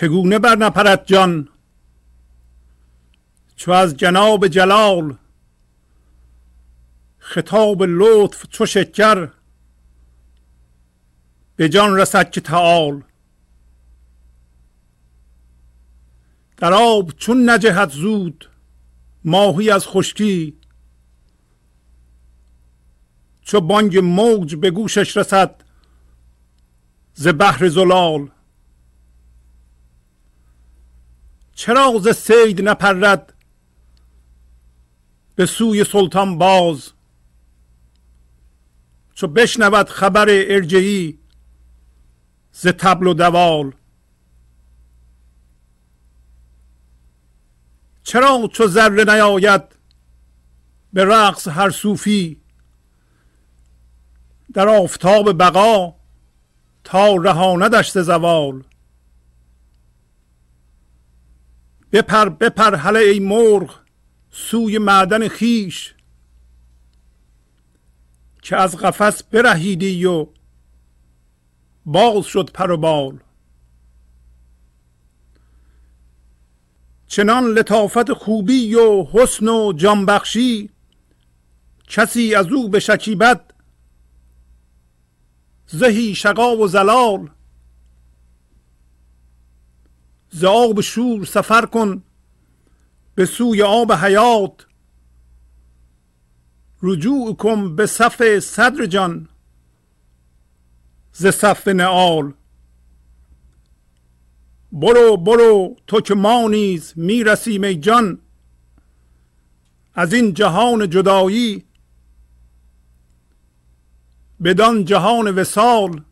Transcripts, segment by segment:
چگونه بر نپرد جان چو از جناب جلال خطاب لطف چو شکر به جان رسد که تعال در آب چون نجهد زود ماهی از خشکی چو بانگ موج به گوشش رسد ز بحر زلال چرا ز صید نپرد به سوی سلطان باز چو بشنود خبر ارجعی ز طبل و دوال چرا چو ذره نیاید به رقص هر صوفی در آفتاب بقا تا رهاندش ز زوال بپر بپر هله ای مرغ سوی معدن خیش که از قفس برهیدی و باز شد پر و بال چنان لطافت خوبی و حسن و جانبخشی کسی از او بشکیبد زهی شقا و زلال ز آب شور سفر کن به سوی آب حیات رجوع کن به صف صدر جان ز صف نعال برو برو تو که ما نیز می رسیم ای جان از این جهان جدایی بدان جهان وصال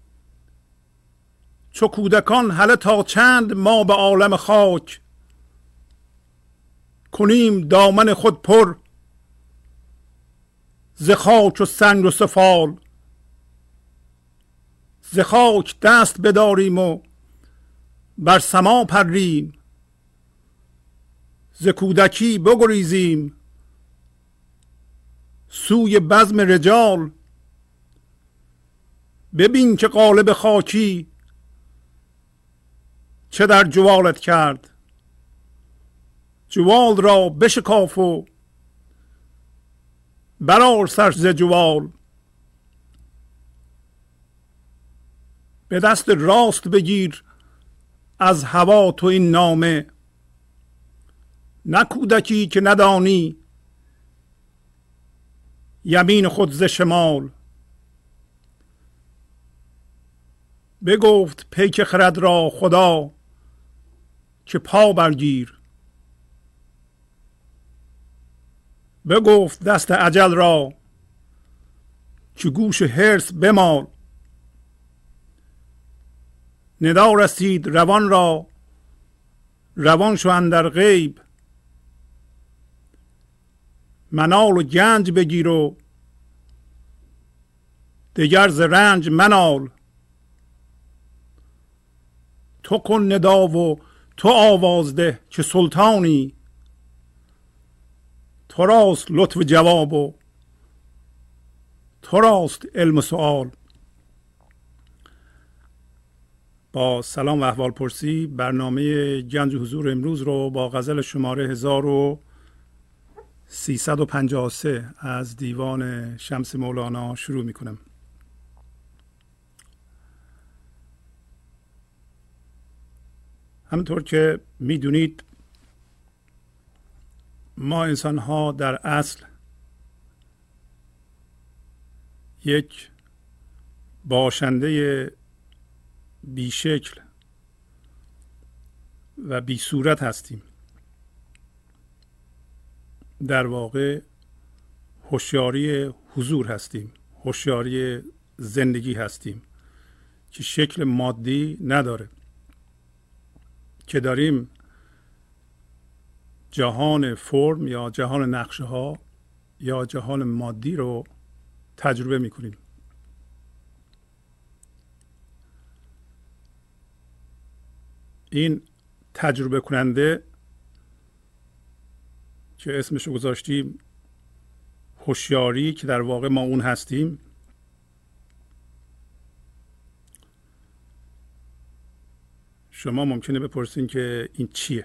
چو کودکان هله تا چند ما به عالم خاک کنیم دامن خود پر ز خاک و سنگ و سفال ز خاک دست بداریم و بر سما پریم ز کودکی بگریزیم سوی بزم رجال ببین که قالب خاکی چه در جوالت کرد جوال را بشکاف و برآر سر ز جوال به دست راست بگیر از هوا تو این نامه نه کودکی که ندانی یمین خود ز شمال بگفت پیک خرد را خدا که پا برگیر بگفت دست اجل را که گوش حرص بمال ندا رسید روان را روان شو اندر غیب منال و گنج بگیر و دگر ز رنج منال تو کن ندا و تو آواز ده که سلطانی تو راست لطف جواب و تو راست علم سؤال. با سلام و احوال پرسی برنامه گنج حضور امروز رو با غزل شماره 1353 از دیوان شمس مولانا شروع می کنم. همونطور که می دونید ما انسان ها در اصل یک باشنده بیشکل و بی صورت هستیم. در واقع هوشیاری حضور هستیم، هوشیاری زندگی هستیم که شکل مادی نداره، که داریم جهان فرم یا جهان نقشه ها یا جهان مادی رو تجربه میکنیم. این تجربه کننده که اسمش رو گذاشتیم هوشیاری، که در واقع ما اون هستیم، شما ممکنه بپرسین که این چیه.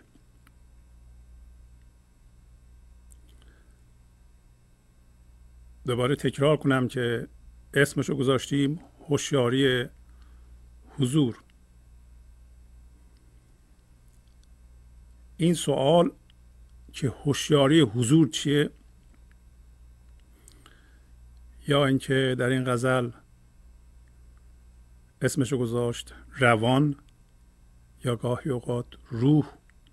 دوباره تکرار کنم که اسمشو گذاشتیم هوشیاری حضور. این سوال که هوشیاری حضور چیه، یا اینکه در این غزل اسمشو گذاشت روان یا گاهی اوقات روح،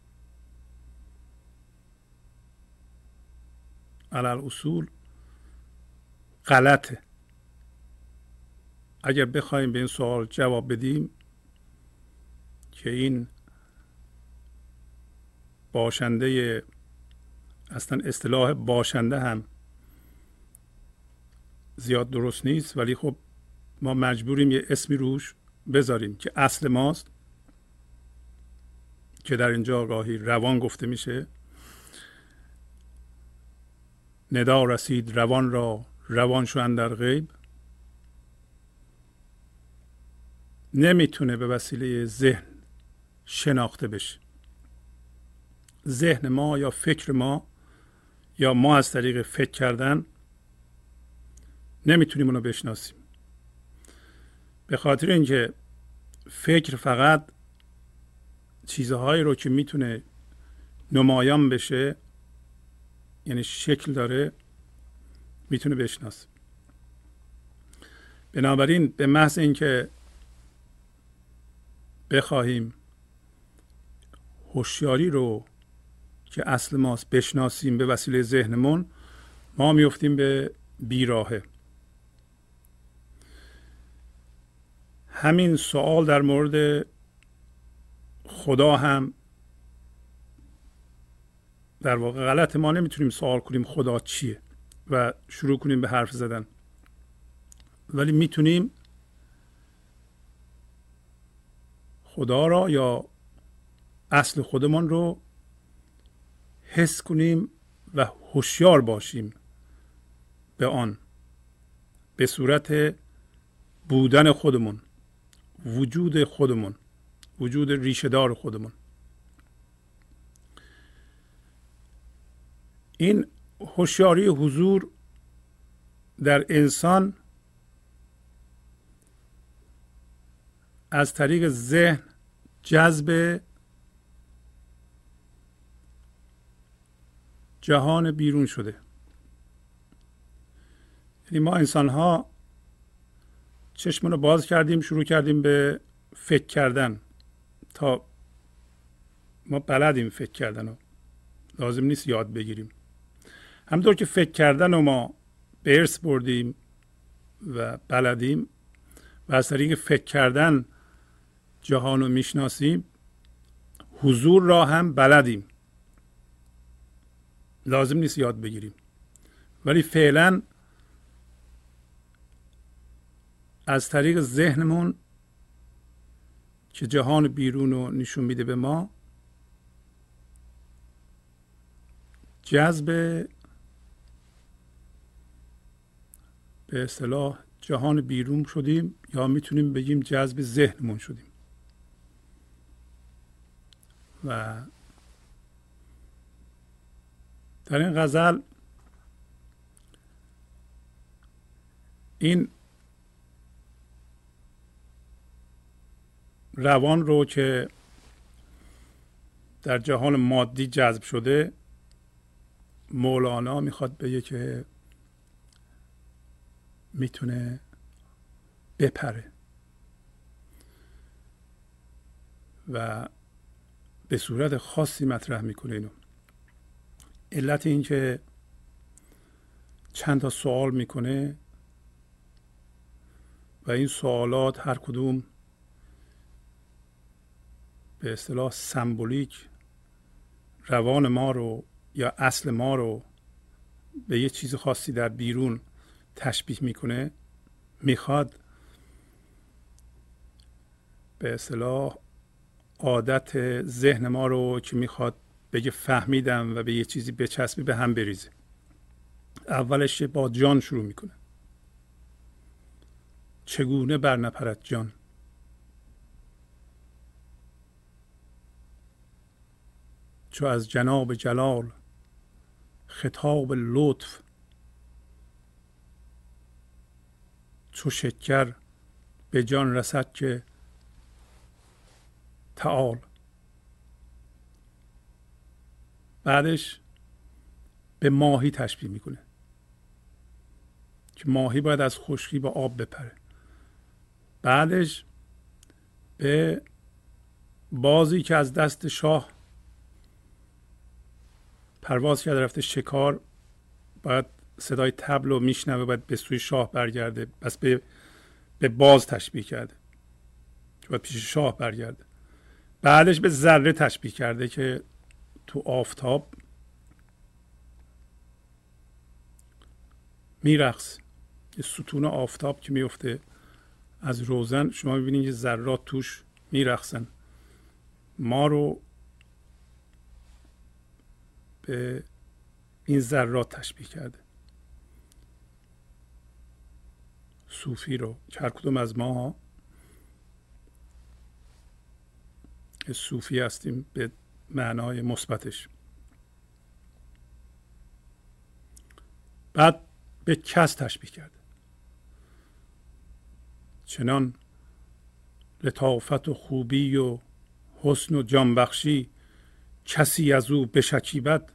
علل اصول غلطه. اگر بخوایم به این سوال جواب بدیم که این باشنده، اصلا اصطلاح باشنده هم زیاد درست نیست، ولی خب ما مجبوریم یه اسمی روش بذاریم که اصل ماست، که در اینجا گاهی روان گفته میشه. ندا رسید روان را، روان شو اندر غیب. نمیتونه به وسیله ذهن شناخته بشه. ذهن ما یا فکر ما یا ما از طریق فکر کردن نمیتونیم اونو بشناسیم. به خاطر اینکه فکر فقط چیزهایی رو که میتونه نمایان بشه، یعنی شکل داره، میتونه بشناسه. بنابراین به محض اینکه بخواهیم هوشیاری رو که اصل ماست بشناسیم به وسیله ذهنمون، ما میفتیم به بیراهه. همین سوال در مورد خدا هم در واقع غلط. ما نمیتونیم سوال کنیم خدا چیه و شروع کنیم به حرف زدن، ولی میتونیم خدا را یا اصل خودمان رو حس کنیم و هوشیار باشیم به آن، به صورت بودن خودمون، وجود خودمون، وجود ریشه‌دار خودمون. این هوشیاری حضور در انسان از طریق ذهن جذب جهان بیرون شده. یعنی ما انسان ها چشمون رو باز کردیم، شروع کردیم به فکر کردن. تا ما بلدیم فکر کردن رو، لازم نیست یاد بگیریم. همونطور که فکر کردن رو ما به ارث بردیم و بلدیم و از طریق فکر کردن جهان رو میشناسیم، حضور را هم بلدیم، لازم نیست یاد بگیریم. ولی فعلا از طریق ذهنمون که جهان بیرون رو نشون میده به ما، جذب به اصطلاح جهان بیرون شدیم، یا میتونیم بگیم جذب ذهنمون شدیم. و در این غزل این روان رو که در جهان مادی جذب شده، مولانا میخواد بگه که میتونه بپره و به صورت خاصی مطرح میکنه اینو. علت این که چند تا سوال میکنه و این سوالات هر کدوم به اصطلاح سمبولیک روان ما رو یا اصل ما رو به یه چیز خاصی در بیرون تشبیه میکنه، میخواد به اصطلاح عادت ذهن ما رو که میخواد بگه فهمیدم و به یه چیزی بچسبی به هم بریزه. اولش با جان شروع میکنه. چگونه بر نپرد جان؟ چو از جناب جلال خطاب لطف، چو شکر به جان رسد که تعال. بعدش به ماهی تشبیه میکنه که ماهی باید از خشکی به آب بپره. بعدش به بازی که از دست شاه پرواز کرده رفته شکار، باید صدای طبل رو میشنوه، باید به سوی شاه برگرده، پس به باز تشبیه کرده که باید پیش شاه برگرده. بعدش به ذره تشبیه کرده که تو آفتاب میرقص. یه ستون آفتاب که میفته از روزن، شما میبینید که ذرات توش میرقصن. ما رو به این ذرات تشبیه کرده، صوفی رو، که هر کدوم از ما صوفی هستیم به معنای مثبتش. بعد به کس تشبیه کرده، چنان لطافت و خوبی و حسن و جانبخشی، کسی از او بشکیبد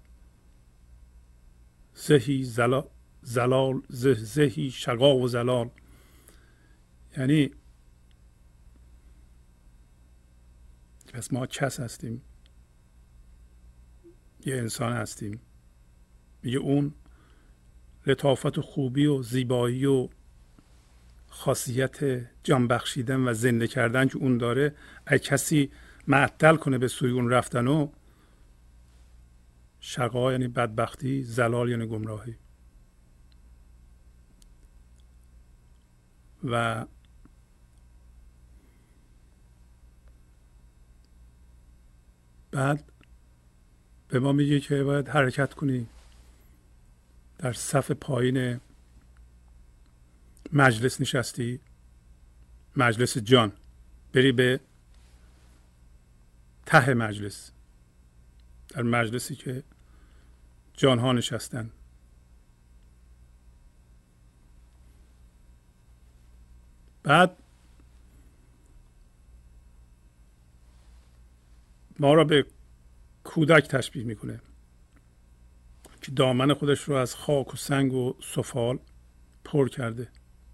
زهی زلال، زهی شقا و زلال. یعنی پس ما کس هستیم، یه انسان هستیم. میگه اون لطافت و خوبی و زیبایی و خاصیت جان بخشیدن و زنده کردن که اون داره، اگه کسی معطل کنه به سوی اون رفتن، و شقا یعنی بدبختی، زلال یعنی گمراهی. و بعد به ما میگه که باید حرکت کنی، در صف پایین مجلس نشستی، مجلس جان، بری به ته مجلس، در مجلسی که جان ها نشستن. بعد ما را به کودک تشبیه میکنه که دامن خودش رو از خاک و سنگ و سفال پر کرده.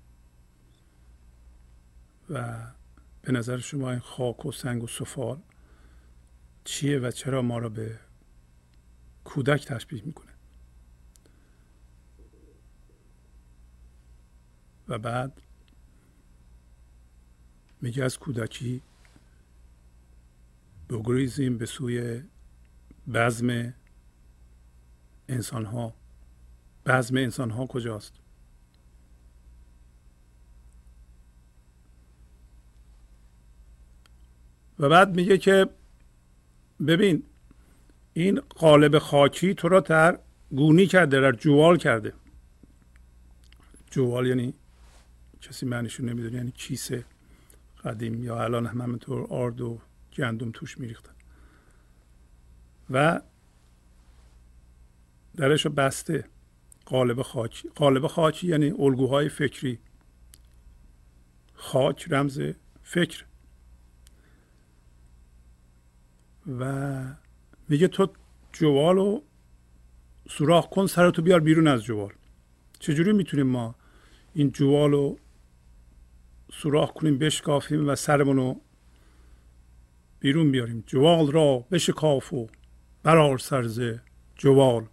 و به نظر شما این خاک و سنگ و سفال چیه و چرا ما را به کودک تشبیه میکنه؟ و بعد میگه از کودکی بگریزیم به سوی بزم انسان ها. بزم انسان ها کجاست؟ و بعد میگه که ببین این قالب خاکی تو را در گونی کرده، در جوال کرده. جوال یعنی کسی معنیشو نمیدونه، یعنی کیسه قدیم، یا الان هم همینطور آرد و گندم توش میریختن و درشو بسته. قالب خاکی، قالب خاکی یعنی الگوهای فکری. خاک رمز فکر. و میگه تو جوالو سوراخ کن، سرتو بیار بیرون از جوال. چجوری میتونیم ما این جوالو سوراخ کنیم، بشکافیم و سرمونو بیرون بیاریم؟ جوال را بشکاف و برآر سر جوال.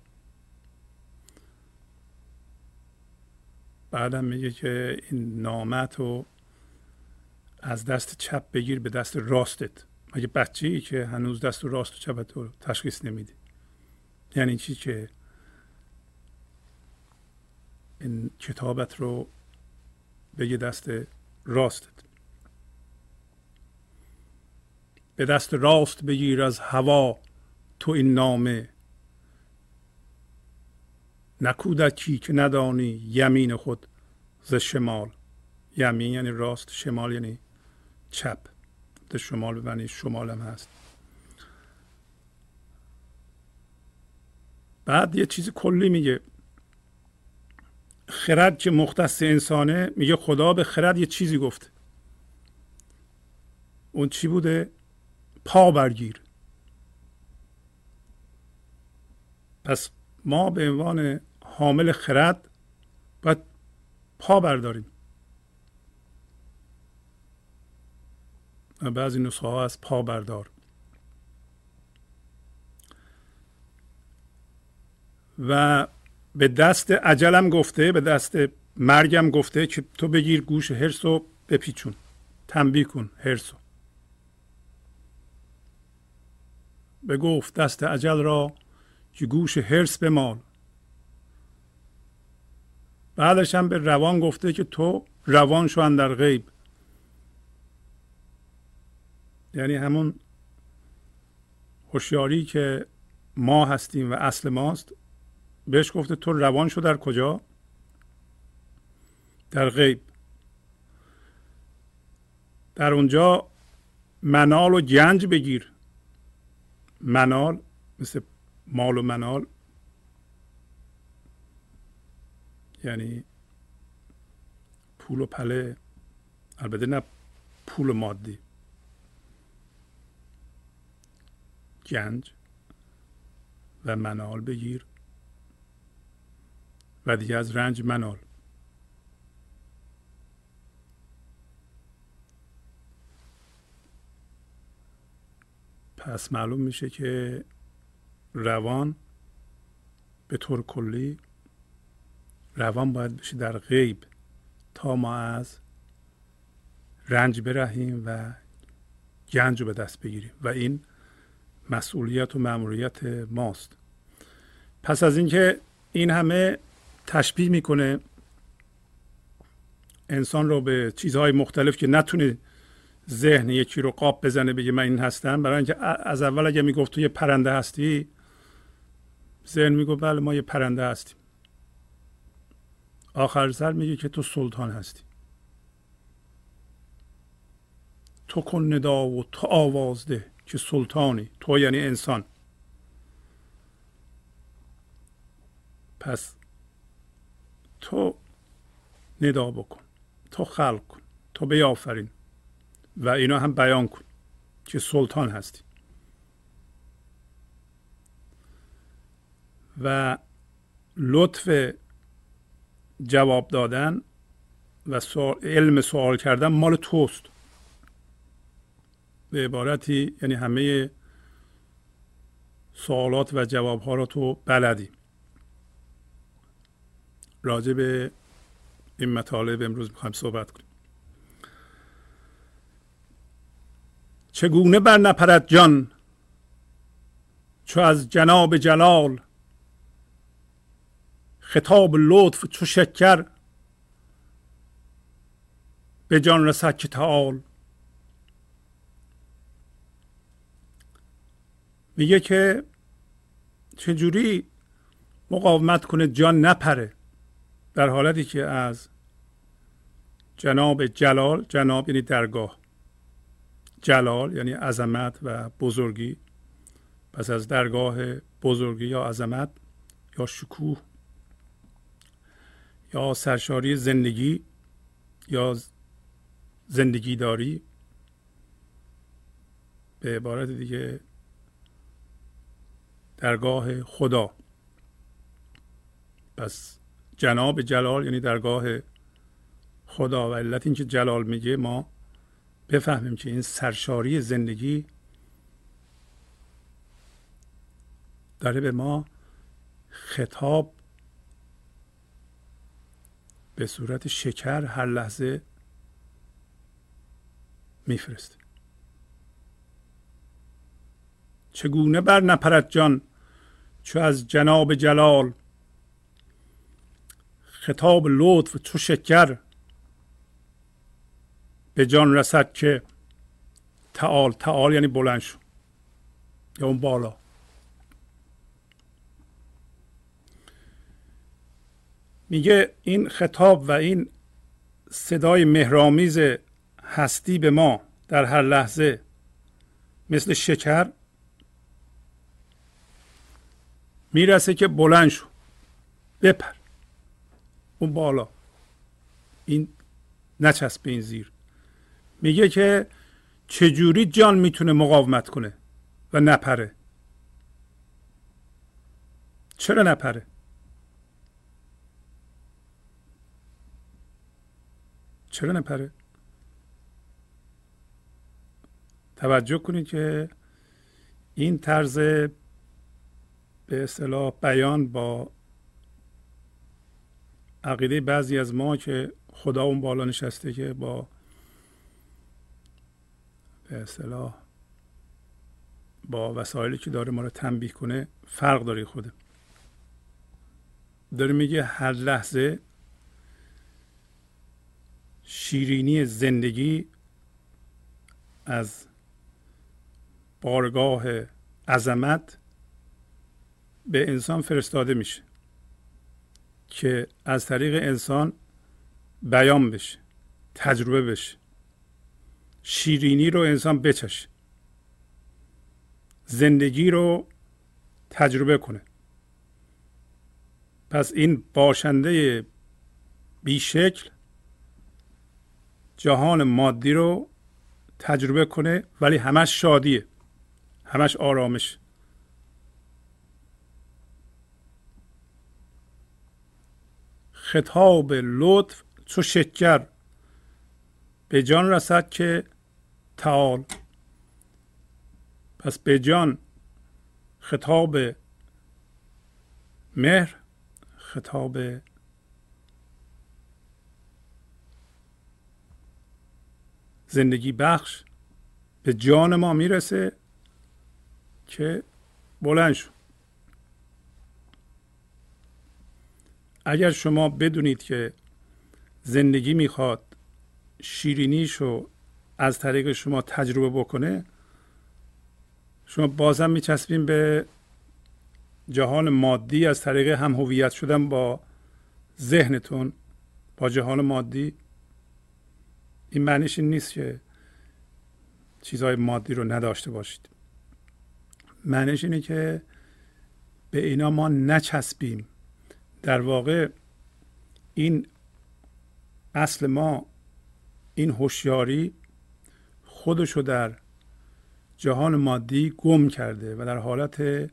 بعدم میگه که این نامتو از دست چپ بگیر به دست راستت. مگه بچه‌ای که هنوز دست راست و چپت رو تشخیص نمیدی؟ یعنی چی؟ که این کتابت رو بگی دست راستت. به دست راست بگیر از هوا تو این نامه، نکودکی که ندانی یمین خود ز شمال. یمین یعنی راست، شمال یعنی چپ. شمال به معنی شمال هم هست. بعد یه چیز کلی میگه. خرد که مختص انسانه، میگه خدا به خرد یه چیزی گفته. اون چی بوده؟ پا برگیر. پس ما به عنوان حامل خرد باید پا برداریم. بعضی نسخه ها از پا بردار. و به دست اجلم گفته، به دست مرگم گفته که تو بگیر گوش حرص رو بپیچون، تنبیه کن حرص رو. بگفت دست اجل را که گوش حرص بمال. بعدش هم به روان گفته که تو روان شو اندر غیب. یعنی همون هوشیاری که ما هستیم و اصل ماست، بهش گفته تو روان شو در کجا؟ در غیب. در اونجا منال و گنج بگیر. منال مثل مال و منال، یعنی پول و پله، البته نه پول مادی. گنج و منال بگیر و دیگه از رنج منال. پس معلوم میشه که روان به طور کلی روان باید بشه در غیب تا ما از رنج برهیم و گنج رو به دست بگیریم و این مسئولیت و مأموریت ماست. پس از اینکه این همه تشبیه میکنه انسان رو به چیزهای مختلف که نتونه ذهن یکی رو قاب بزنه بگه من این هستم، برای اینکه از اول اگه میگفت تو یه پرنده هستی، ذهن میگه بله ما یه پرنده هستیم. آخر سر میگه که تو سلطان هستی. تو کن ندا و تو آواز ده که سلطانی. تو یعنی انسان. پس تو ندا بکن، تو خلق کن، تو بیافرین و اینا هم بیان کن که سلطان هستی. و لطف جواب دادن و علم سوال کردن مال توست. به عبارتی یعنی همه سوالات و جواب ها رو تو بلدی. راجع به این مطالب امروز میخوایم صحبت کنیم. چگونه بر نپرد جان چو از جناب جلال، خطاب لطف چو شکر به جان رسد که تعال. میگه که چجوری مقاومت کنه جان نپره در حالتی که از جناب جلال، جناب یعنی درگاه، جلال یعنی عظمت و بزرگی، پس از درگاه بزرگی یا عظمت یا شکوه یا سرشاری زندگی یا زندگی داری، به عبارت دیگه درگاه خدا. پس جناب جلال یعنی درگاه خدا و علت این که جلال میگه ما بفهمیم که این سرشاری زندگی داره به ما خطاب به صورت شکر هر لحظه میفرسته. چگونه بر نپرد جان چو از جناب جلال، خطاب لطف چو شکر به جان رسد که تعال. تعال یعنی بلند شو یا اون بالا. میگه این خطاب و این صدای مهرآمیز هستی به ما در هر لحظه مثل شکر میرسه که بلند شو، بپر اون بالا، این نچسب به این زیر. میگه که چجوری جان میتونه مقاومت کنه و نپره؟ چرا نپره؟ چرا نپره؟ توجه کنید که این طرز به اصطلاح بیان با عقیده بعضی از ما که خدا اون بالا نشسته که با به اصطلاح با وسایلی که داره ما رو تنبیه کنه فرق داره. خوده داره میگه هر لحظه شیرینی زندگی از بارگاه عظمت به انسان فرستاده میشه که از طریق انسان بیان بشه، تجربه بشه، شیرینی رو انسان بچشه، زندگی رو تجربه کنه. پس این باشنده بیشکل جهان مادی رو تجربه کنه، ولی همش شادیه، همش آرامش. خطاب لطف چو شکر به جان رسد که تعال. پس به جان خطاب مهر، خطاب زندگی بخش به جان ما میرسه که بلند شو. اگر شما بدونید که زندگی میخواد شیرینیشو از طریق شما تجربه بکنه، شما بازم میچسبین به جهان مادی از طریق هم هویت شدن با ذهنتون با جهان مادی. این معنیش این نیست که چیزهای مادی رو نداشته باشید. معنیش اینه که به اینا ما نچسبیم. در واقع این اصل ما، این هوشیاری خودشو در جهان مادی گم کرده و در حالت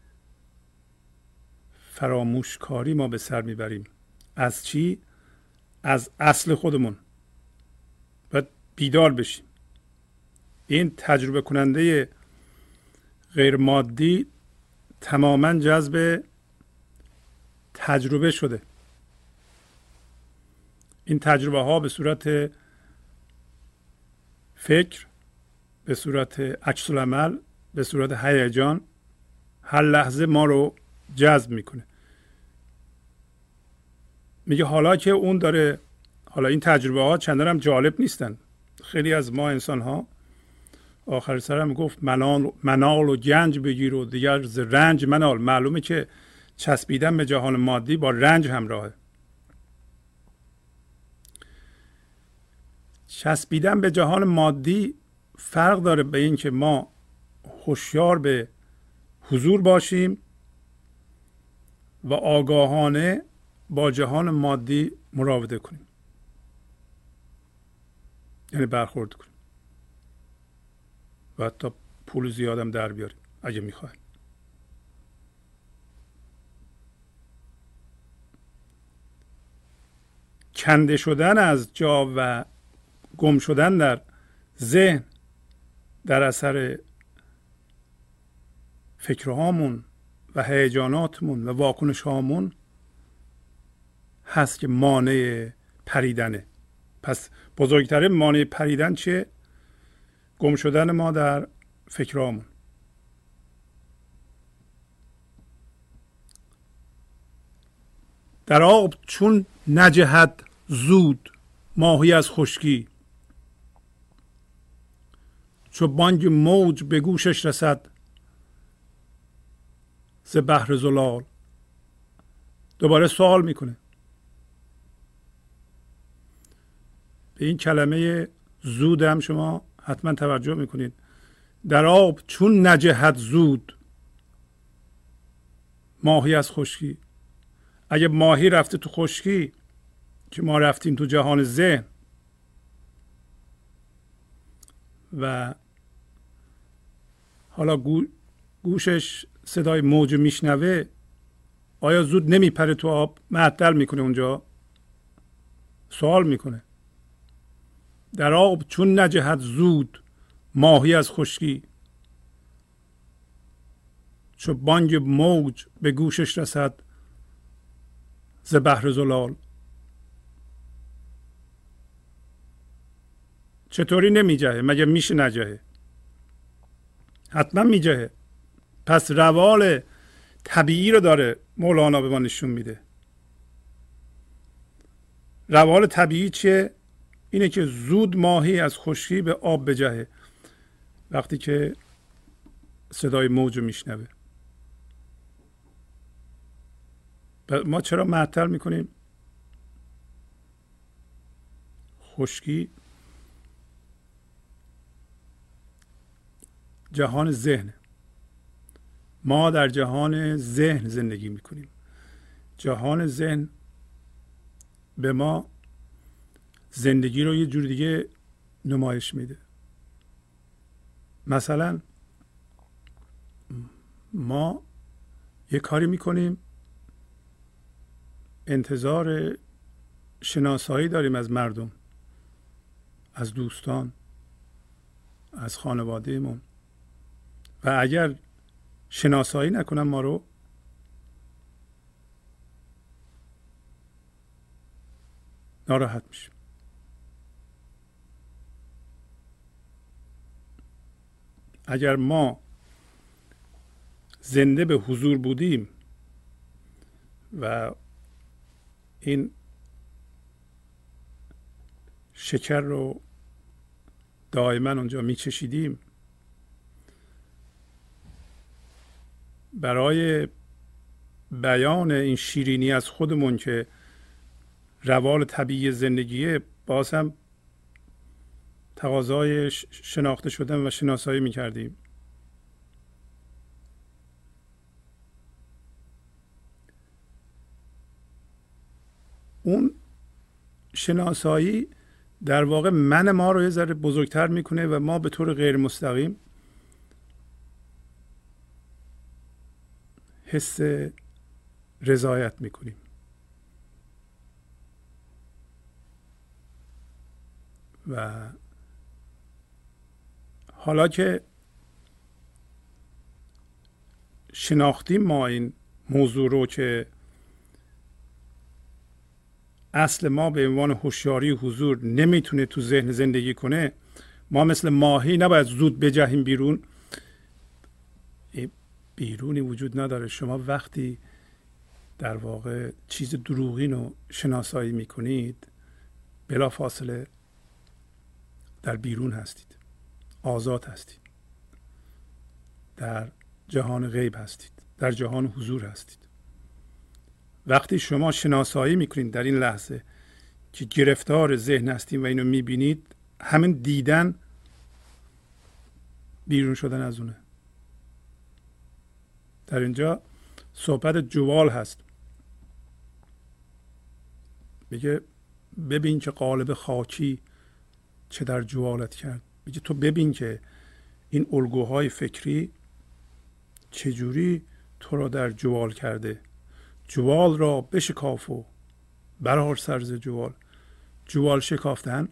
فراموشکاری ما به سر میبریم. از چی؟ از اصل خودمون. باید بیدار بشیم. این تجربه کننده غیر مادی تماما جذب تجربه شده. این تجربه ها به صورت فکر، به صورت عکس العمل، به صورت هیجان هر لحظه ما رو جذب میکنه. میگه حالا که اون داره، حالا این تجربه ها چندان هم جالب نیستن. خیلی از ما انسان ها آخر سر هم گفت منال و گنج بگیر و دیگر ز رنج منال. معلومه که چسبیدن به جهان مادی با رنج همراهه. چسبیدن به جهان مادی فرق داره به این که ما هوشیار به حضور باشیم و آگاهانه با جهان مادی مراوده کنیم، یعنی برخورد کنیم و حتی پول زیادم در بیاریم اگه میخوایم. کنده شدن از جا و گم شدن در ذهن در اثر فکرهامون و هیجاناتمون و واکنش هامون هست که مانع پریدنه. پس بزرگترین مانع پریدن چیه؟ گم شدن ما در فکرهامون. در آب چون نجهد زود ماهی از خشکی، چو بانگ موج به گوشش رسد ز بحر زلال. دوباره سوال میکنه. به این کلمه زود هم شما حتما توجه میکنید. در آب چون نجهد زود ماهی از خشکی. اگه ماهی رفته تو خشکی که ما رفتیم تو جهان ذهن و حالا گوشش صدای موج میشنوه، آیا زود نمیپره تو آب؟ معطل میکنه اونجا، سوال میکنه. در آب چون نجهد زود ماهی از خشکی، چو بانگ موج به گوشش رسد ز بحر زلال. چطوری نمیجهه؟ مگه میشه نجهه؟ حتما میجهه. پس روال طبیعی رو داره مولانا به ما نشون میده. روال طبیعی چیه؟ اینه که زود ماهی از خشکی به آب بجهه وقتی که صدای موج رو میشنوه. ما چرا معطل میکنیم؟ خشکی جهان ذهن. ما در جهان ذهن زندگی میکنیم. جهان ذهن به ما زندگی رو یه جور دیگه نمایش میده. مثلا ما یه کاری میکنیم، انتظار شناسایی داریم از مردم، از دوستان، از خانوادهمون، و اگر شناسایی نکنن ما رو، ناراحت میشیم. اگر ما زنده به حضور بودیم و این شکر رو دائما اونجا میچشیدیم، برای بیان این شیرینی از خودمون که روال طبیعی زندگیه، باز هم تقاضای شناخته شدن و شناسایی میکردیم. اون شناسایی در واقع من ما رو یه ذره بزرگتر میکنه و ما به طور غیر مستقیم حس رضایت میکنیم. و حالا که شناختیم ما این موضوع رو که اصل ما به عنوان هوشیاری حضور نمیتونه تو ذهن زندگی کنه، ما مثل ماهی نباید زود بجهیم بیرون. بیرونی وجود نداره. شما وقتی در واقع چیز دروغین رو شناسایی میکنید، بلا فاصله در بیرون هستید، آزاد هستید، در جهان غیب هستید، در جهان حضور هستید. وقتی شما شناسایی میکنید در این لحظه که گرفتار ذهن هستید و اینو میبینید، همین دیدن بیرون شدن از اونه. در اینجا صحبت جوال هست. میگه ببین که قالب خاکی چه در جوالت کرد. میگه تو ببین که این الگوهای فکری چجوری تو را در جوال کرده. جوال را بشکاف و برآر سر ز جوال. جوال شکافتن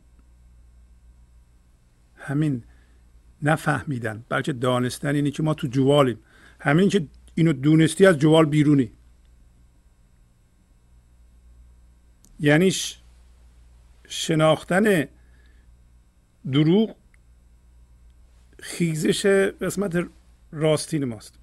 همین نفهمیدن بلکه دانستن اینه که ما تو جوالیم. همین که اینو دونستی از جوال بیرونی. یعنی شناختن دروغ خیزش قسمت راستین ماست.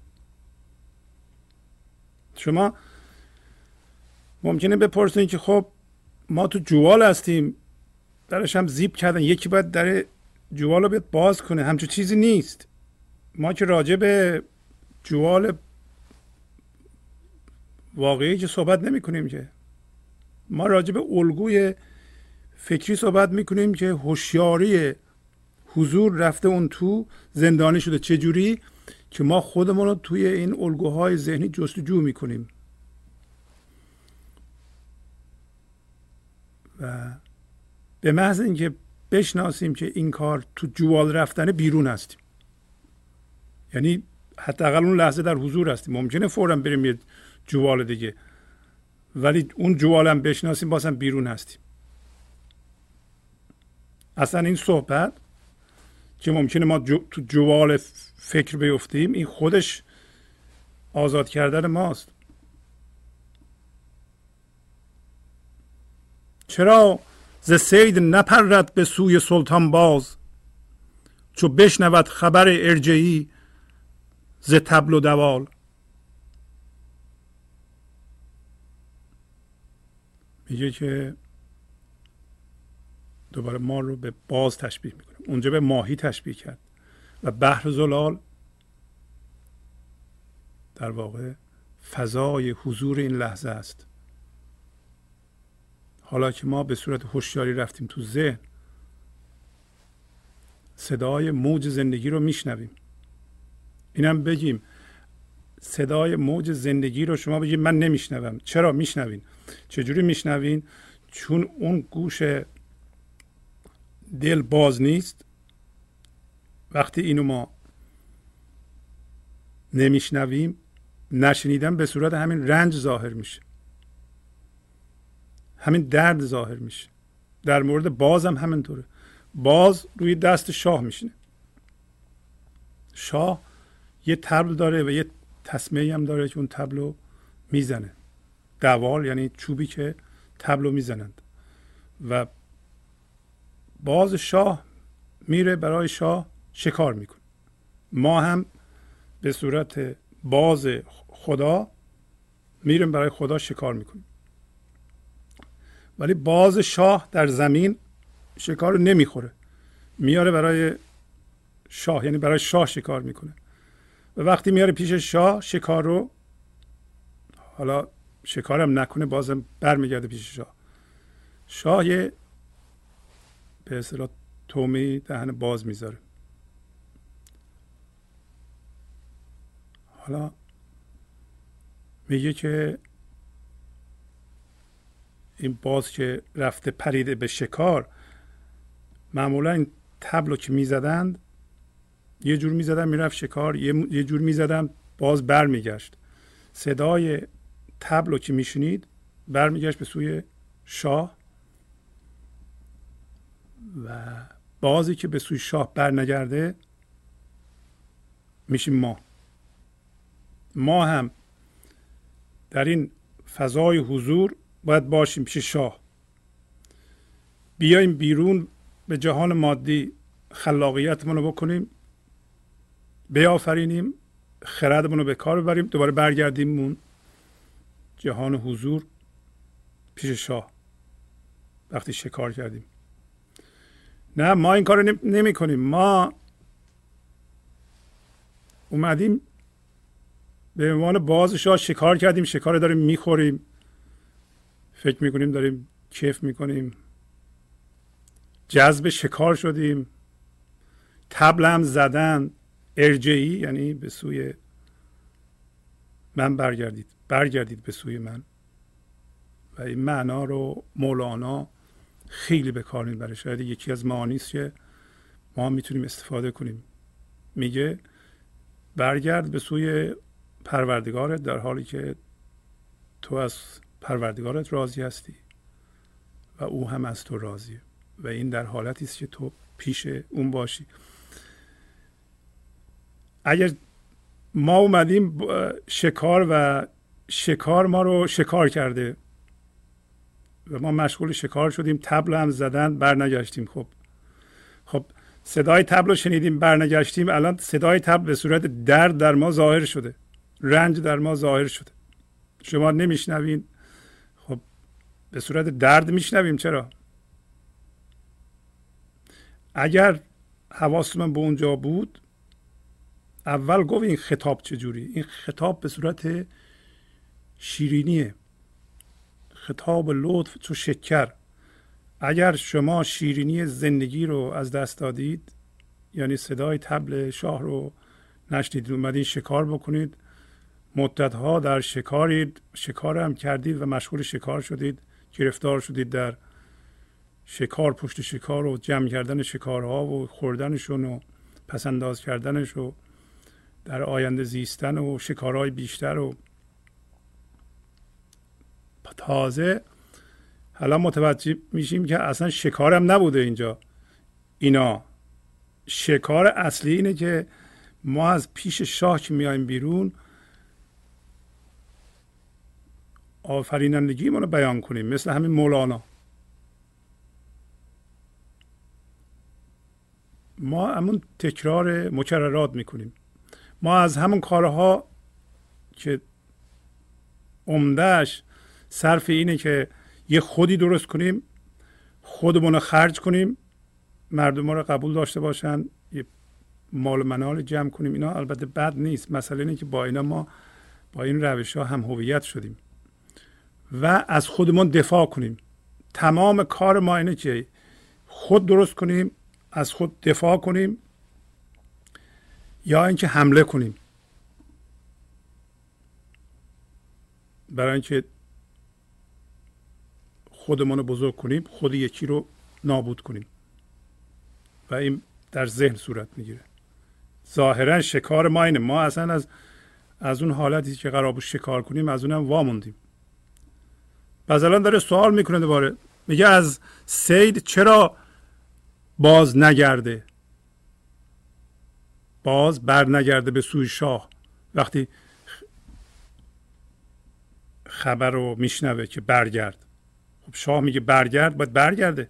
شما ممکنه بپرسین که خب ما تو جوال هستیم، درش هم زیب کردن، یکی باید در جوال رو بیاد باز کنه. همچون چیزی نیست. ما که راجع به جوال واقعی که صحبت نمی کنیم، که ما راجع به الگوی فکری صحبت میکنیم که هوشیاری حضور رفته اون تو، زندانی شده. چجوری؟ که ما خودمون رو توی این الگوهای ذهنی جستجو میکنیم و به محض اینکه بشناسیم که این کار تو جوال رفتن بیرون هستیم، یعنی حداقل اون لحظه در حضور هستیم. ممکنه فوراً بریم یه جوال دیگه، ولی اون جوال هم بشناسیم بازم بیرون هستیم. اصلا این صحبت که ممکنه ما تو جوال فکر بیفتیم، این خودش آزاد کردن ماست. چرا ز صید نپرد به سوی سلطان باز، چو بشنود خبر ارجعی ز طبل و دوال. میگه که دوباره ما رو به باز تشبیه میکنه، اونجا به ماهی تشبیه کرد و بحر زلال در واقع فضای حضور این لحظه است. حالا که ما به صورت هوشیاری رفتیم تو ذهن، صدای موج زندگی رو میشنویم. اینم بگیم صدای موج زندگی رو شما بگید من نمیشنوم. چرا میشنوین؟ چجوری میشنوین؟ چون اون گوش دل باز نیست. وقتی اینو ما نمیشنویم، نشنیدن به صورت همین رنج ظاهر میشه، همین درد ظاهر میشه. در مورد باز هم همینطوره. باز روی دست شاه میشینه. شاه یه طبل داره و یه تسمه‌ای هم داره که اون طبل رو میزنه. دوال یعنی چوبی که طبل رو میزنند. و باز شاه میره برای شاه شکار میکنه. ما هم به صورت باز خدا میریم برای خدا شکار میکنیم. ولی باز شاه در زمین شکار رو نمیخوره، میاره برای شاه، یعنی برای شاه شکار میکنه. و وقتی میاره پیش شاه شکار رو، حالا شکارم نکنه بازم برمیگرده پیش شاه. شاه یه به اصطلاح تومی دهن باز میذاره. حالا میگه که این باز که رفته پریده به شکار، معمولا این طبلو که میزدند یه جور میزدن میرفت شکار، یه جور میزدن باز برمیگشت. صدای طبلو که میشنید برمیگشت به سوی شاه و بازی که به سوی شاه برنگرده میشیم ما هم در این فضای حضور باید باشیم پیش شاه. بیایم بیرون به جهان مادی خلاقیتمون رو بکنیم، بیافرینیم، خردمون رو به کار ببریم، دوباره برگردیم اون جهان حضور پیش شاه وقتی شکار کردیم. نه، ما این کار رو نمی کنیم. ما اومدیم به عنوان باز شاه شکار کردیم، شکار داریم میخوریم، فکر میکنیم داریم کیف میکنیم، جذب شکار شدیم. طبل هم زدن، ارجعی یعنی به سوی من برگردید به سوی من. و این معنا رو مولانا خیلی به کار میبره. شاید یکی از معانی است که ما میتونیم استفاده کنیم. میگه برگرد به سوی پروردگارت در حالی که تو از پروردگارت راضی هستی و او هم از تو راضیه و این در حالتی است که تو پیش اون باشی. اگر ما اومدیم شکار و شکار ما رو شکار کرده و ما مشغول شکار شدیم، طبل هم زدن، برنگشتیم. خب صدای طبل رو شنیدیم، برنگشتیم. الان صدای طبل به صورت درد در ما ظاهر شده، رنج در ما ظاهر شده. شما نمیشنوین، خب به صورت درد میشنویم. چرا؟ اگر حواستون به اونجا بود، اول گفت این خطاب چجوری؟ این خطاب به صورت شیرینیه، خطاب لطف چو شکر. اگر شما شیرینی زندگی رو از دست دادید، یعنی صدای طبل شاه رو نشنیدید، اومدین شکار بکنید، مدتها در شکارید، شکار هم کردید و مشغول شکار شدید، گرفتار شدید در شکار، پشت شکار و جمع کردن شکارها و خوردنشون و پسنداز کردنش و در آینده زیستن و شکارهای بیشتر. و تازه حالا متوجه میشیم که اصلا شکارم نبوده اینجا. اینا شکار اصلی اینه که ما از پیش شاه که میایم بیرون آفرینندگی ما رو بیان کنیم، مثل همین مولانا. ما همون تکرار مکررات میکنیم. ما از همون کارها که عمدهش صرف اینه که یه خودی درست کنیم، خودمون رو خرج کنیم، مردم رو قبول داشته باشن، یه مال منال جمع کنیم، اینا البته بد نیست. مسئله اینه که با اینا ما با این روش ها هم هویت شدیم و از خودمون دفاع کنیم. تمام کار ما اینه که خود درست کنیم، از خود دفاع کنیم یا اینکه حمله کنیم، برای اینکه خودمون رو بزرگ کنیم، خود یکی رو نابود کنیم. و این در ذهن صورت میگیره. ظاهرا شکار ما اینه. ما اصلا از اون حالتی که قرار بود شکار کنیم از اونم واموندیم. پس الان داره سوال میکنه دوباره، میگه از صید چرا باز نگرده، باز بر نگرده به سوی شاه. وقتی خبر رو میشنوه که برگرد، خب شاه میگه برگرد، باید برگرده.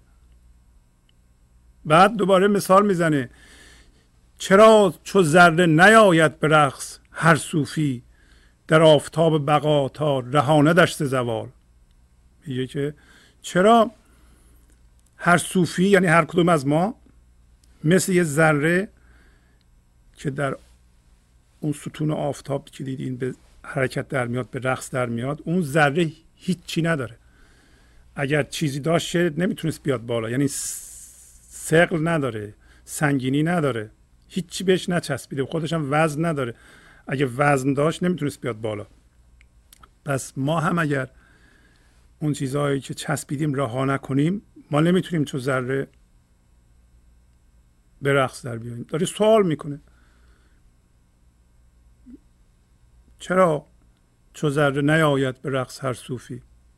بعد دوباره مثال میزنه، چرا چو ذره نیاید به رقص هر صوفی، در آفتاب بقا تا رهانه دشت زوال. میگه که چرا هر صوفی، یعنی هر کدوم از ما، مثل یه ذره که در اون ستون آفتاب که دیدین به حرکت در میاد، به رقص در میاد، اون ذره هیچی نداره. اگر چیزی داشت نمیتونست بیاد بالا، یعنی ثقل نداره، سنگینی نداره، هیچی بهش نچسبیده، خودش هم وزن نداره. اگه وزن داشت نمیتونست بیاد بالا. پس ما هم اگر اون چیزهایی که چسبیدیم رها نکنیم، ما نمیتونیم چو ذره به رقص در بیاییم. داره سوال میکنه چرا چو ذره نیاید به رقص هر صوفی،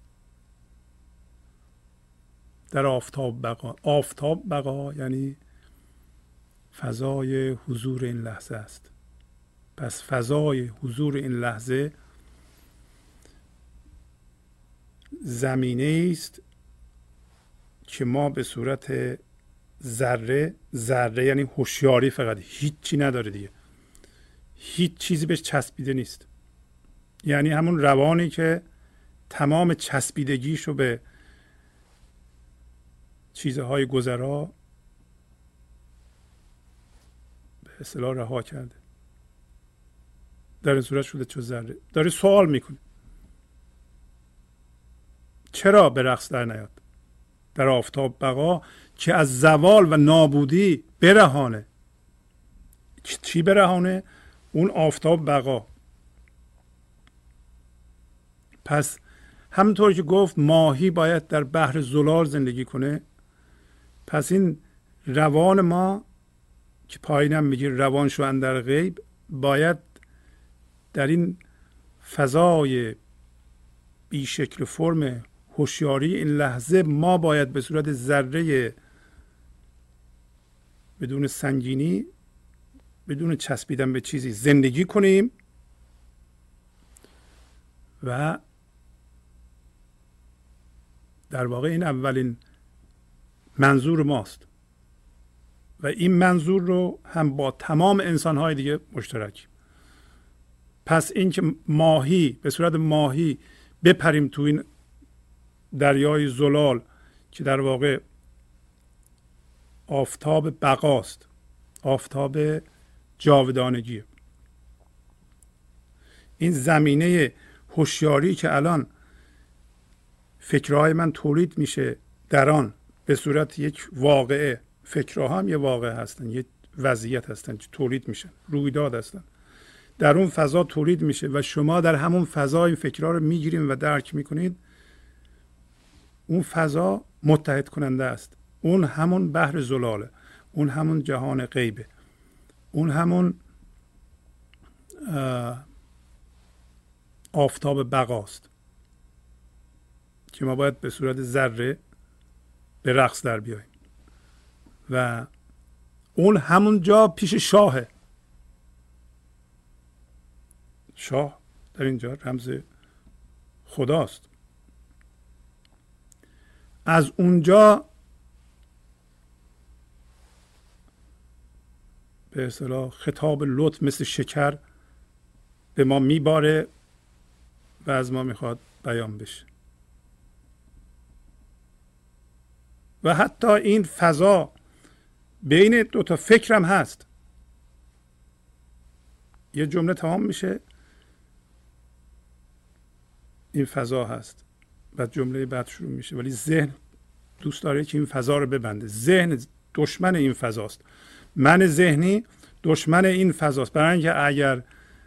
در آفتاب بقا. آفتاب بقا یعنی فضای حضور این لحظه است. پس فضای حضور این لحظه زمینه است که ما به صورت ذره یعنی هوشیاری، فقط هیچی نداره دیگه، هیچ چیزی بهش چسبیده نیست. یعنی همون روانی که تمام چسبیدگیشو به چیزهای گذرا به اصطلاح رها کرده، در این صورت شده چو ذره. داره سوال میکنه چرا به رقص در نیاد، در آفتاب بقا که از زوال و نابودی برهانه. چی برهانه؟ اون آفتاب بقا. پس همونطور که گفت ماهی باید در بحر زلال زندگی کنه، پس این روان ما که پایینم میگه روان شو اندر غیب، باید در این فضای بی شکل فرم هوشیاری این لحظه ما باید به صورت ذره بدون سنگینی، بدون چسبیدن به چیزی زندگی کنیم و در واقع این اولین منظور ماست و این منظور رو هم با تمام انسان‌های دیگه مشترک. پس این که ماهی به صورت ماهی بپریم تو این دریای زلال که در واقع آفتاب بقاست، آفتاب جاودانگی، این زمینه هوشیاری که الان فکرهای من تولید میشه در آن به صورت یک واقعه، فکرها هم یه واقعه هستن، یک وضعیت هستن، تولید میشن، رویداد هستن، در اون فضا تولید میشه و شما در همون فضا این فکرها رو میگیرید و درک میکنید. اون فضا متحد کننده است. اون همون بحر زلاله، اون همون جهان غیبه، اون همون آفتاب بقاست که ما باید به صورت ذره به رقص در بیاییم و اون همون جا پیش شاهه. شاه در اینجا رمز خداست. از اونجا به اصطلاح خطاب لطف مثل شکر به ما میباره و از ما میخواد بیان بشه. و حتی این فضا بین دو تا فکرم هست. یه جمله تمام میشه، این فضا هست، بعد جمله بعد شروع میشه، ولی ذهن دوست داره که این فضا رو ببنده. ذهن دشمن این فضاست. من ذهنی دشمن این فضاست. برای اینکه اگر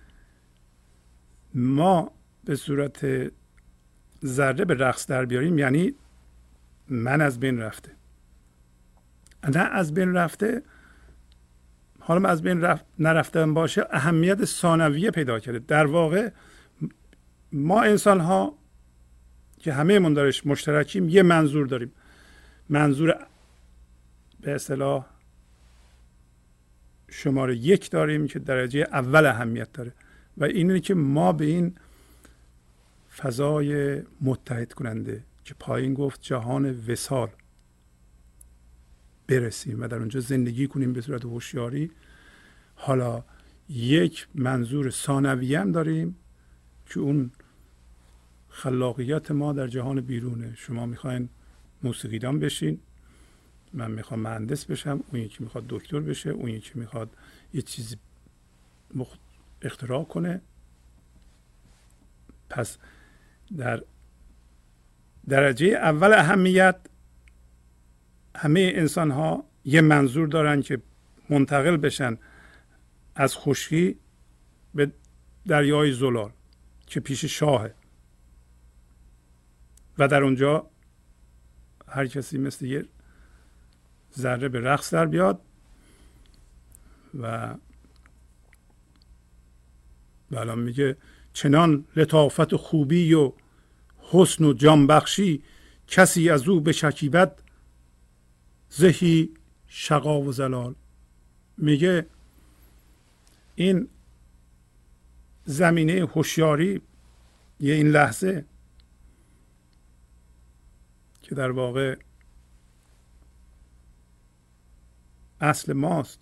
ما به صورت ذره به رقص در بیاریم یعنی من از بین رفته. نه از بین رفته، حالا من از بین نرفتم باشه اهمیت ثانویه پیدا کرده. در واقع ما انسان ها که همه من درش مشترکیم یه منظور داریم. منظور به اصطلاح شماره 1 داریم که درجه اول اهمیت داره و اینه که ما به این فضای متحد کننده که پایین گفت جهان وصال برسیم و در اونجا زندگی کنیم به صورت هوشیاری. حالا یک منظور ثانویه هم داریم که اون خلاقیت ما در جهان بیرونه. شما میخواین موسیقیدان بشین، من میخوام مهندس بشم، اون یکی میخواد دکتر بشه، اون یکی میخواد یه چیزی اختراع کنه. پس در درجه اول اهمیت همه انسان ها یه منظور دارن که منتقل بشن از خشکی به دریای زلال که پیش شاهه و در اونجا هر کسی مثل یه ذره به رقص در بیاد و الان میگه چنان لطافت و خوبی و حسن و جانبخشی کسی از او بشکیبد زهی شقا و زلال. میگه این زمینه هوشیاری یه این لحظه که در واقع اصل ماست،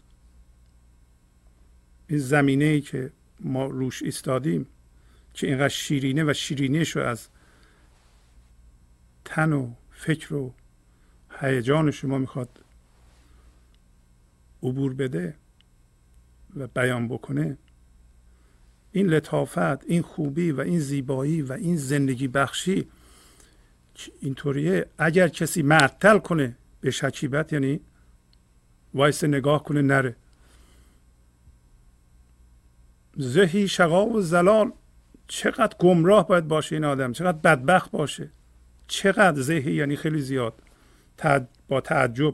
این زمینه‌ای که ما روش ایستادیم که اینقدر شیرینه و شیرینیش رو از تن و فکر و هیجان شما میخواد عبور بده و بیان بکنه. این لطافت، این خوبی و این زیبایی و این زندگی بخشی اینطوریه. اگر کسی معطل کنه به شکیبت یعنی وایس نگاه کنه نره. زهی شقا و زلال، چقدر گمراه باید باشه این آدم، چقدر بدبخت باشه. چقدر زهی یعنی خیلی زیاد، با تعجب.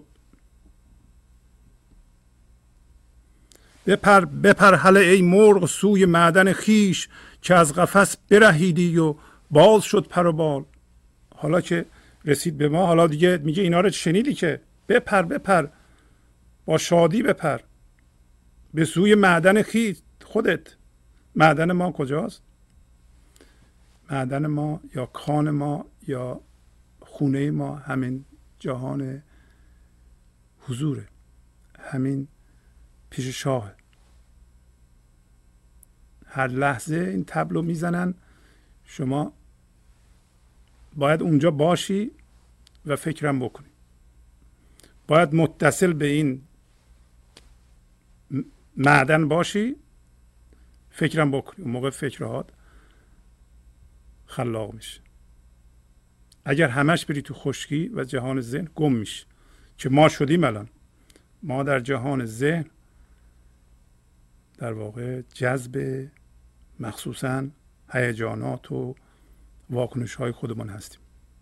بپر هله ای مرغ سوی معدن خیش که از قفس برهیدی و باز شد پر و بال. حالا که رسید به ما، حالا دیگه میگه اینا رو شنیدی که بپر با شادی بپر به سوی معدن خیش خودت. معدن ما کجاست؟ معدن ما یا کان ما یا خونه ما همین جهان حضوره، همین پیش شاه. هر لحظه این تبلو میزنن، شما باید اونجا باشی و فکرم بکنی، باید متصل به این معدن باشی، فکرم بکنی. اون موقع فکرهات خلاق میشه. اگر همش بری تو خشکی و جهان ذهن گم میشه که ما شدیم. الان ما در جهان ذهن در واقع جذب مخصوصا هیجانات و واکنش های خودمان هستیم.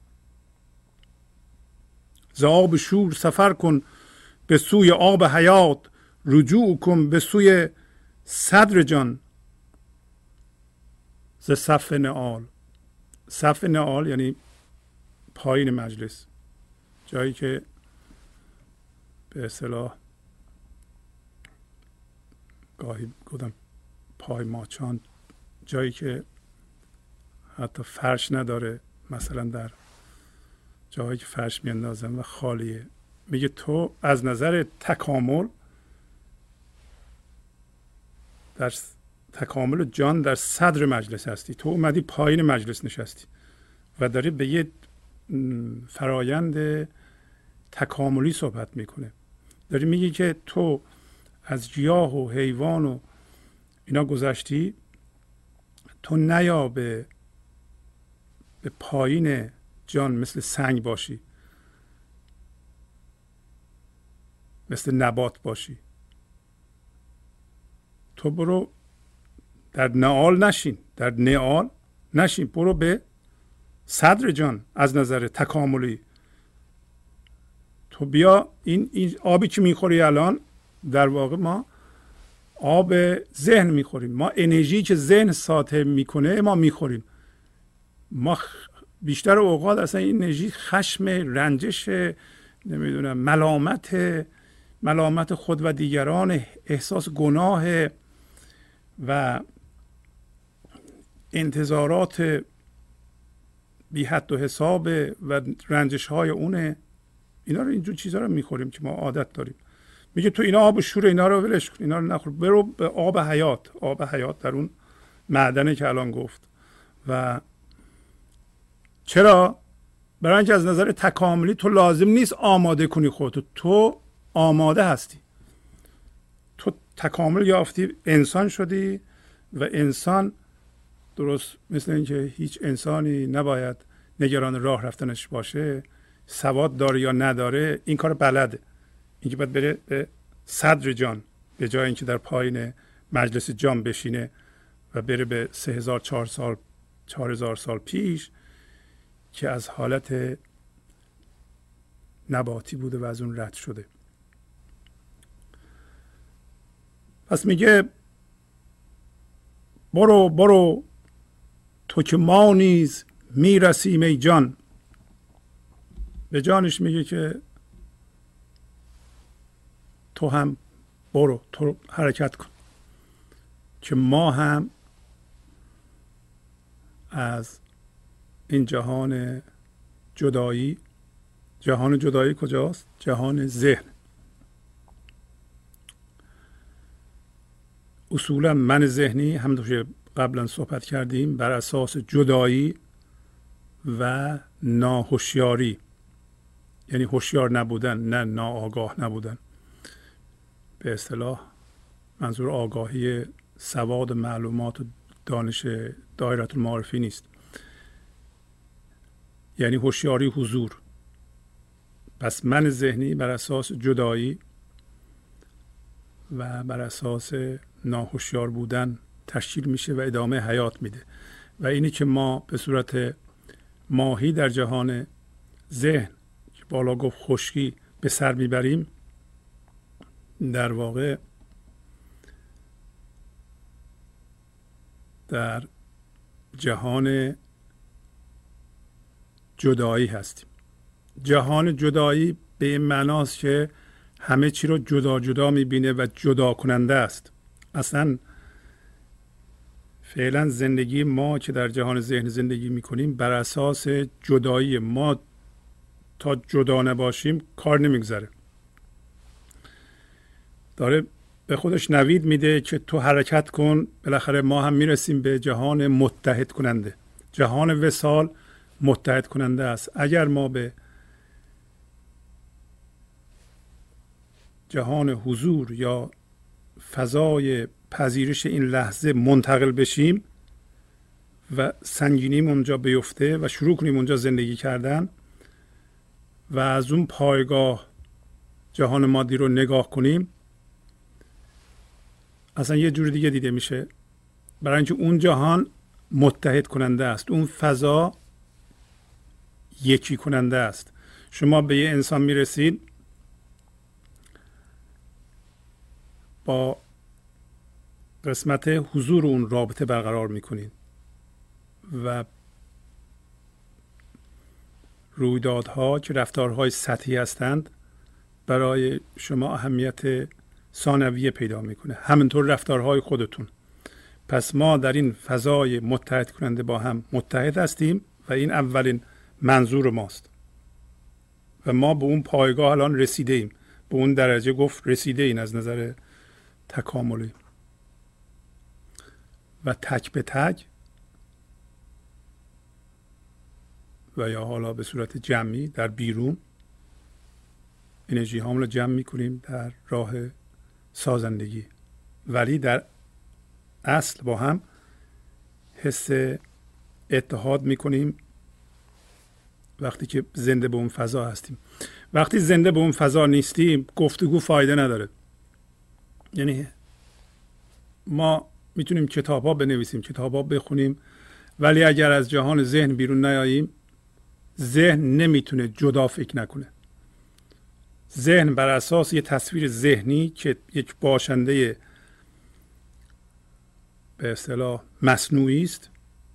ز آب شور سفر کن به سوی آب حیات، رجوع کن به سوی صدر جان ز صف نعال. صف نعال یعنی پایین مجلس، جایی که به اصطلاح گاهی گفتم پای ماچان، جایی که حتی فرش نداره، مثلا در جایی که فرش میاندازن و خالیه. میگه تو از نظر تکامل، در تکامل جان در صدر مجلس هستی. تو اومدی پایین مجلس نشستی و داری به یه فرایند تکاملی صحبت میکنه. داری میگی که تو از گیاه و حیوان و اینا گذشتی، تو نیا به پایین جان مثل سنگ باشی، مثل نبات باشی. تو برو در نعال نشین، در نعال نشین، برو به صدر جان از نظر تکاملی. تو بیا این آبی که میخوری الان، در واقع ما آب ذهن میخوریم. ما انرژی که ذهن ساطع میکنه ما میخوریم. ما بیشتر اوقات اصلا این انرژی خشم، رنجش، نمیدونم ملامت خود و دیگران، احساس گناه و انتظارات بی حد و حساب و رنجش های اونه. اینا رو، اینجور چیزا رو میخوریم که ما عادت داریم. میگه تو اینا آب شور، اینا رو ولش کن، اینا رو نخور، برو به آب حیات. آب حیات در اون معدنه که الان گفت. و چرا؟ برای اینکه از نظر تکاملی تو لازم نیست آماده کنی خودتو، تو آماده هستی. تو تکامل یافتی، انسان شدی و انسان درست مثل اینکه هیچ انسانی نباید نگران راه رفتنش باشه، سواد داره یا نداره، این کار بلده. اینکه باید بره به صدر جان، به جای اینکه در پایین مجلس جان بشینه و بره به 3000 سال پیش که از حالت نباتی بوده و از اون رد شده. پس میگه برو تو که ما نیز میرسیم ای جان. به جانش میگه که تو هم برو، تو حرکت کن که ما هم از این جهان جدایی. جهان جدایی کجاست؟ جهان ذهن. اصولا من ذهنی، همونطور که قبلا صحبت کردیم، بر اساس جدایی و ناهوشیاری، یعنی هوشیار نبودن، نه ناآگاه نبودن. به اصطلاح منظور آگاهی سواد معلومات و دانش دایره المعارفی نیست، یعنی هوشیاری حضور. پس من ذهنی بر اساس جدایی و بر اساس ناهوشیار بودن تشکیل میشه و ادامه حیات میده. و اینی که ما به صورت ماهی در جهان ذهن که بالا گفت خشکی به سر میبریم، در واقع در جهان جدایی هستیم. جهان جدایی به این معناست که همه چی رو جدا جدا میبینه و جدا کننده است. اصلا فعلا زندگی ما که در جهان ذهن زندگی میکنیم بر اساس جدایی. ما تا جدا نباشیم کار نمیگذره. داره به خودش نوید میده که تو حرکت کن، بالاخره ما هم میرسیم به جهان متحد کننده. جهان وصال متحد کننده است. اگر ما به جهان حضور یا فضای پذیرش این لحظه منتقل بشیم و سنگینیم اونجا بیفته و شروع کنیم اونجا زندگی کردن و از اون پایگاه جهان مادی رو نگاه کنیم، اصلا یه جور دیگه دیده میشه، برای اینکه اون جهان متحد کننده است، اون فضا یکی کننده است. شما به یه انسان میرسید، با قسمت حضور اون رابطه برقرار میکنید و رویدادها که رفتارهای سطحی هستند برای شما اهمیت ثانویه پیدا میکنه، همینطور رفتارهای خودتون. پس ما در این فضای متحد کننده با هم متحد هستیم و این اولین منظور ماست و ما به اون پایگاه الان رسیده ایم، به اون درجه گفت رسیده این از نظر تکاملی. و تک به تک و یا حالا به صورت جمعی در بیرون انرژی هامون رو جمع میکنیم در راه سازندگی، ولی در اصل با هم حس اتحاد میکنیم وقتی که زنده به اون فضا هستیم. وقتی زنده به اون فضا نیستیم گفتگو فایده نداره. یعنی ما میتونیم کتاب ها بنویسیم، کتاب ها بخونیم، ولی اگر از جهان ذهن بیرون نیاییم ذهن نمیتونه جدا فکر نکنه. ذهن بر اساس یه تصویر ذهنی که یک باشنده به اصطلاح مصنوعی است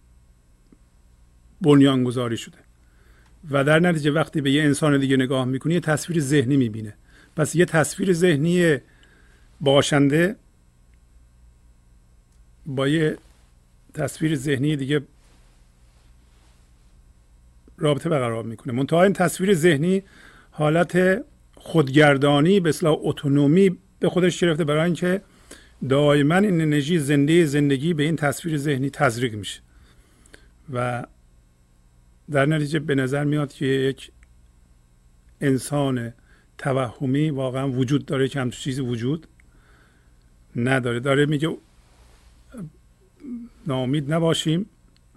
بنیانگذاری شده و در نتیجه وقتی به یه انسان دیگه نگاه میکنی یه تصویر ذهنی میبینه. پس یه تصویر ذهنی باشنده با یه تصویر ذهنی دیگه رابطه برقرار میکنه. منتها این تصویر ذهنی حالت خودگردانی به اصطلاح اتونومی به خودش گرفته، برای اینکه دائما این انرژی زنده زندگی به این تصویر ذهنی تزریق میشه و در نتیجه به نظر میاد که یک انسان توهمی واقعا وجود داره که همچون چیزی وجود نداره. داره میگه ناامید نباشیم،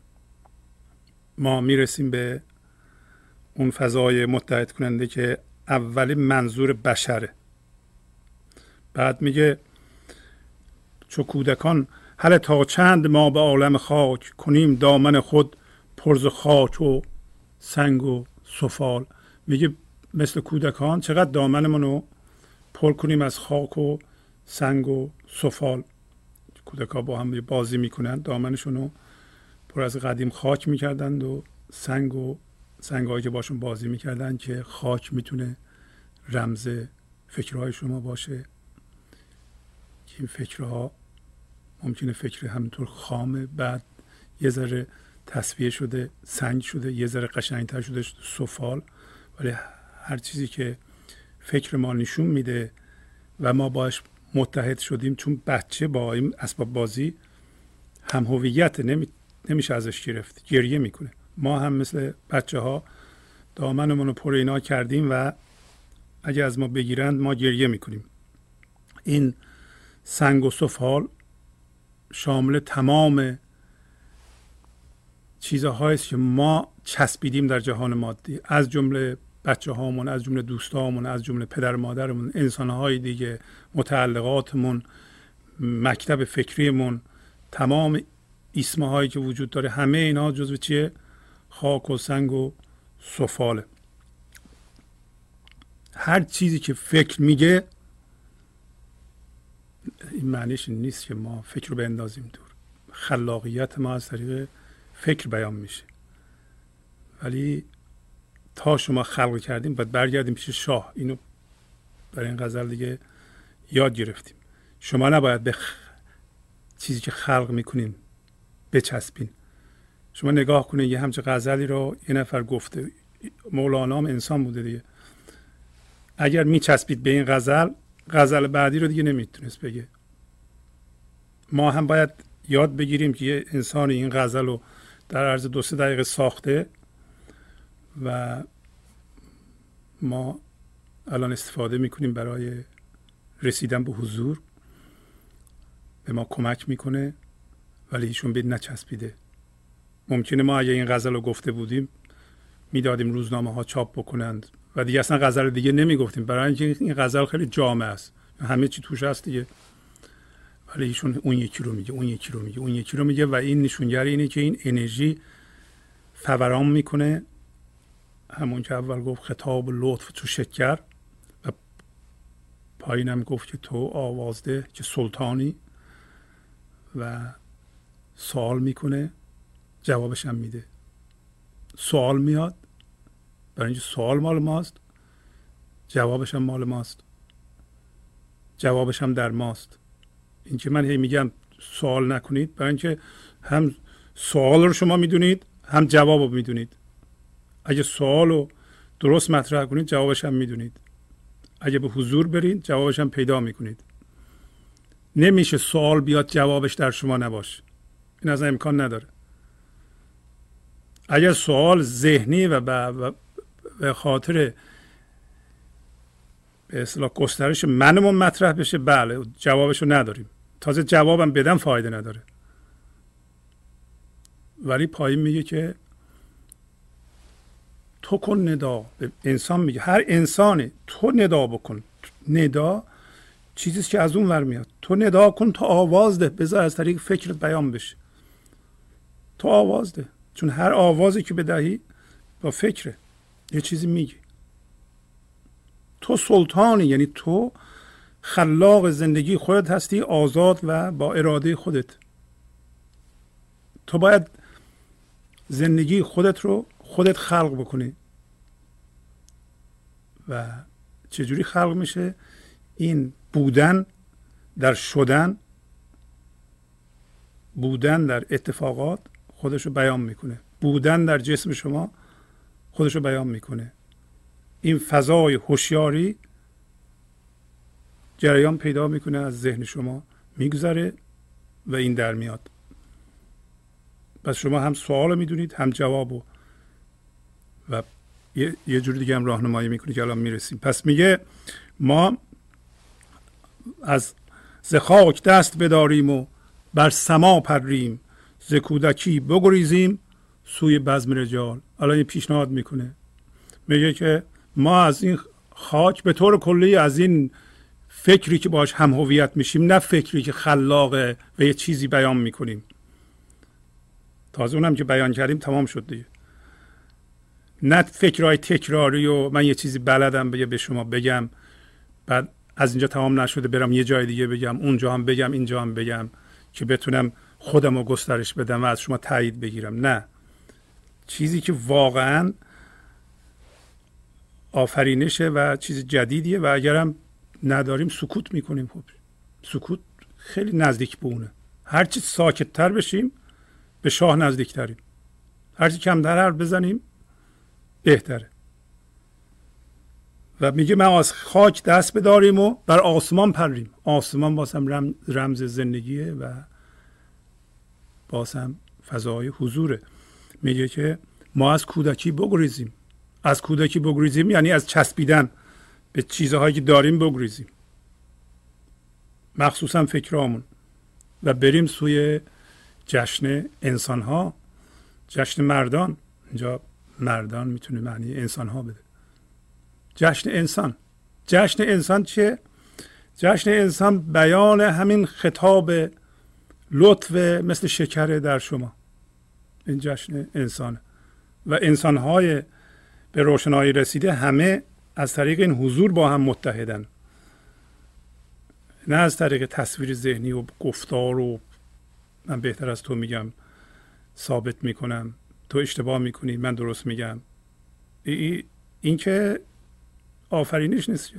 ما میرسیم به اون فضای متحد کننده که اولین منظور بشره. بعد میگه چو کودکان هله تا چند ما به عالم خاک کنیم دامن خود پر ز خاک و سنگ و سفال. میگه مثل کودکان چقدر دامنمون رو پر کنیم از خاک و سنگ و سفال. کودکان با هم بازی میکنن، دامنشون رو پر از قدیم خاک میکردند و سنگایی که باشون بازی میکردن که خاک میتونه رمز فکرهای شما باشه. این فکرها ممکنه فکر همینطور خامه، بعد یه ذره تصفیه شده، سنگ شده، یه ذره قشنگتر شده سفال. ولی هر چیزی که فکر ما نشون میده و ما باش متحد شدیم، چون بچه با این اسباب بازی هم هویت نمیشه ازش گرفت، گریه میکنه. ما هم مثل بچه ها دامنمون رو پر اینا کردیم و اگه از ما بگیرند ما گریه میکنیم. این سنگ و سفال شامل تمام چیزهاییست که ما چسبیدیم در جهان مادی، از جمله بچه هامون، از جمله دوستامون، از جمله پدر مادرمون، انسانهای دیگه، متعلقاتمون، مکتب فکریمون، تمام اسمه هایی که وجود داره، همه اینا جزو چیه؟ خاک و سنگ و سفاله. هر چیزی که فکر میگه، این معنیش نیست که ما فکر رو بندازیم دور. خلاقیت ما از طریق فکر بیان میشه، ولی تا شما خلق کردیم باید برگردیم پیش شاه. اینو برای این غزل دیگه یاد گرفتیم. شما نباید به چیزی که خلق میکنین بچسبین. شما نگاه کنین یه همچه غزلی رو یه نفر گفته، مولانا هم انسان بوده دیگه، اگر میچسبید به این غزل بعدی رو دیگه نمیتونست بگه. ما هم باید یاد بگیریم که یه انسان این غزل رو در عرض 2-3 دقیقه ساخته و ما الان استفاده میکنیم برای رسیدن به حضور، به ما کمک میکنه، ولی ایشون به نچسبیده. ممکنه ما اگه این غزل رو گفته بودیم میدادیم روزنامه ها چاپ بکنند و دیگه اصلا غزل دیگه نمیگفتیم، برای اینکه این غزل خیلی جامع است، همه چی توش هست دیگه. ولی ایشون اون یکی رو میگه، اون یکی رو میگه، اون یکی رو میگه و این نشونگر اینه که این انرژی فوران میکنه. همون که اول گفت خطاب لطف تو شکر و پایینم گفت که تو آوازده که سلطانی و سوال میکنه جوابش هم میده. سوال میاد برای اینکه سوال مال ماست، جوابش هم مال ماست، جوابش هم در ماست. این که من هی میگم سوال نکنید برای اینکه هم سوال رو شما میدونید هم جواب رو میدونید. اگه سوال رو درست مطرح کنید جوابش هم میدونید، اگه به حضور برید جوابش هم پیدا میکنید. نمیشه سوال بیاد جوابش در شما نباشه، این اصلا امکان نداره. اگر سوال ذهنی و به خاطر به اصطلاح گسترش منمون مطرح بشه، بله جوابشو نداریم، تازه جوابم بدم فایده نداره. ولی پایین میگه که تو کن ندا، به انسان میگه هر انسانی تو ندا بکن. ندا چیزیست که از اون ور میاد. تو ندا کن، تو آواز ده، بذار از طریق فکرت بیان بشه. تو آواز ده، چون هر آوازی که بدهی با فکره، یه چیزی میگی. تو سلطانی، یعنی تو خلاق زندگی خودت هستی، آزاد و با اراده خودت. تو باید زندگی خودت رو خودت خلق بکنی. و چجوری خلق میشه؟ این بودن در شدن، بودن در اتفاقات خودش رو بیان میکنه. بودن در جسم شما خودش رو بیان میکنه. این فضای هوشیاری جریان پیدا میکنه، از ذهن شما میگذره و این در میاد. پس شما هم سوال میدونید هم جوابو و یه جور دیگه هم راهنمایی میکنه که الان میرسیم. پس میگه ما از ز خاک دست بداریم و بر سما پریم، ز کودکی بگریزیم سوی بزم رجال. الان یه پیشنهاد میکنه، میگه که ما از این خاک به طور کلی، از این فکری که باش هم هویت میشیم، نه فکری که خلاقه و یه چیزی بیان میکنیم. تازه اونم که بیان کردیم تمام شد دیگه. نه فکرهای تکراری و من یه چیزی بلدم به شما بگم، بعد از اینجا تمام نشده برم یه جای دیگه بگم، اونجا هم بگم اینجا هم بگم که بتونم خودم رو گسترش بدم و از شما تایید بگیرم. نه، چیزی که واقعا آفرینشه و چیز جدیدیه و اگرم نداریم سکوت میکنیم. خب سکوت خیلی نزدیک به اونه. هرچی ساکت‌تر بشیم به شاه نزدیکتریم، هرچی کمتر حرف بزنیم بهتره. و میگه من از خاک دست بداریم و بر آسمان پریم. آسمان بازم رمز زندگیه و بازم فضای حضوره. میگه که ما از کودکی بگریزیم. از کودکی بگریزیم یعنی از چسبیدن به چیزهایی که داریم بگریزیم، مخصوصا فکرامون، و بریم سوی جشن انسان ها، جشن مردان. اینجا مردان میتونه معنی انسان ها بده. جشن انسان. جشن انسان چیه؟ جشن انسان بیان همین خطاب لطف مثل شکر در شما. این جشن انسان و انسان های به روشنایی رسیده همه از طریق این حضور با هم متحدن، نه از طریق تصویر ذهنی و گفتار و من بهتر از تو میگم، ثابت میکنم، تو اشتباه میکنی، من درست میگم. این که آفرینش نیست.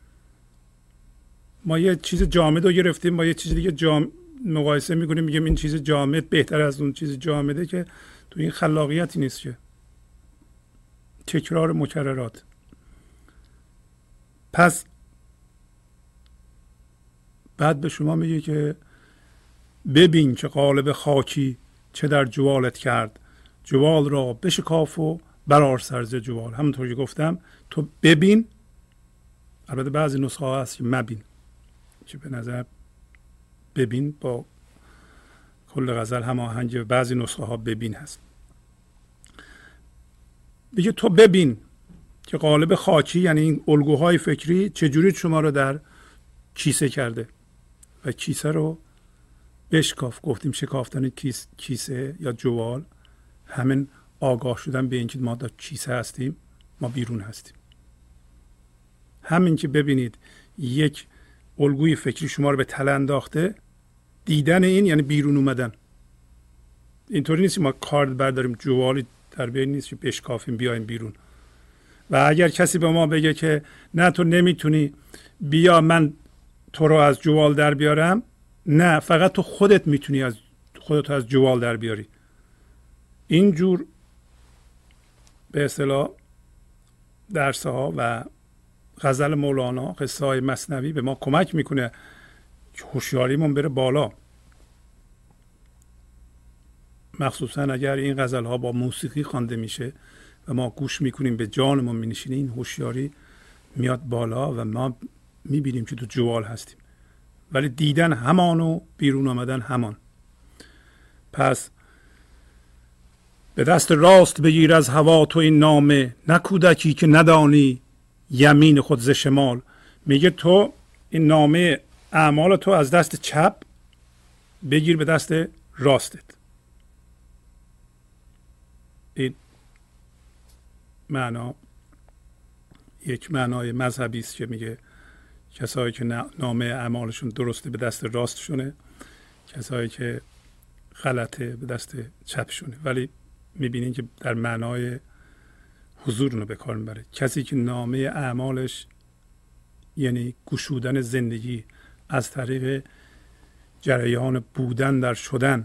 ما یه چیز جامد رو گرفتیم با یه چیز دیگه مقایسه میکنیم، میگیم این چیز جامد بهتر از اون چیز جامده، که تو این خلاقیتی نیست، که تکرار مکررات. پس بعد به شما میگه که ببین که قالب خاکی چه در جوالت کرد، جوال را بشکاف و برآر سر ز جوال. همونطور که گفتم تو ببین. البته بعضی نسخه ها هست که مبین، که به نظر ببین با کل غزل هماهنگه. بعضی نسخه ها ببین هست. بگه تو ببین که قالب خاکی یعنی این الگوهای فکری چجوری شما رو در کیسه کرده و کیسه رو بشکاف. گفتیم شکافتن کیسه یا جوال همین آگاه شدن به اینکه ما در کیسه هستیم، ما بیرون هستیم. همین که ببینید یک الگوی فکری شما رو به تله انداخته، دیدن این یعنی بیرون اومدن. اینطوری نیست ما کارد برداریم جوالی در بین نیست که بشکافیم بیایم بیرون. و اگر کسی به ما بگه که نه تو نمیتونی، بیا من تو رو از جوال در بیارم، نه، فقط تو خودت میتونی از خودت از جوال در بیاری. اینجور به اصطلاح درس ها و غزل مولانا، قصه های مثنوی به ما کمک میکنه که هوشیاریمون بره بالا. مخصوصا اگر این غزل ها با موسیقی خوانده میشه و ما گوش میکنیم، به جانمون مینشینه، این هوشیاری میاد بالا و ما میبینیم که تو جوال هستیم. ولی دیدن همان و بیرون آمدن همان. پس به دست راست بگیر از هوا تو این نامه، نه کودکی که ندانی یمین خود ز شمال. میگه تو این نامه اعمال تو از دست چپ بگیر به دست راستت. این معنا یک معنای مذهبی است که میگه کسایی که نامه اعمالشون درسته به دست راستشونه، کسایی که غلطه به دست چپشونه. ولی میبینین که در معنای حضور رو به کار میبره. کسی که نامه اعمالش یعنی گشودن زندگی از طریق جریان بودن در شدن،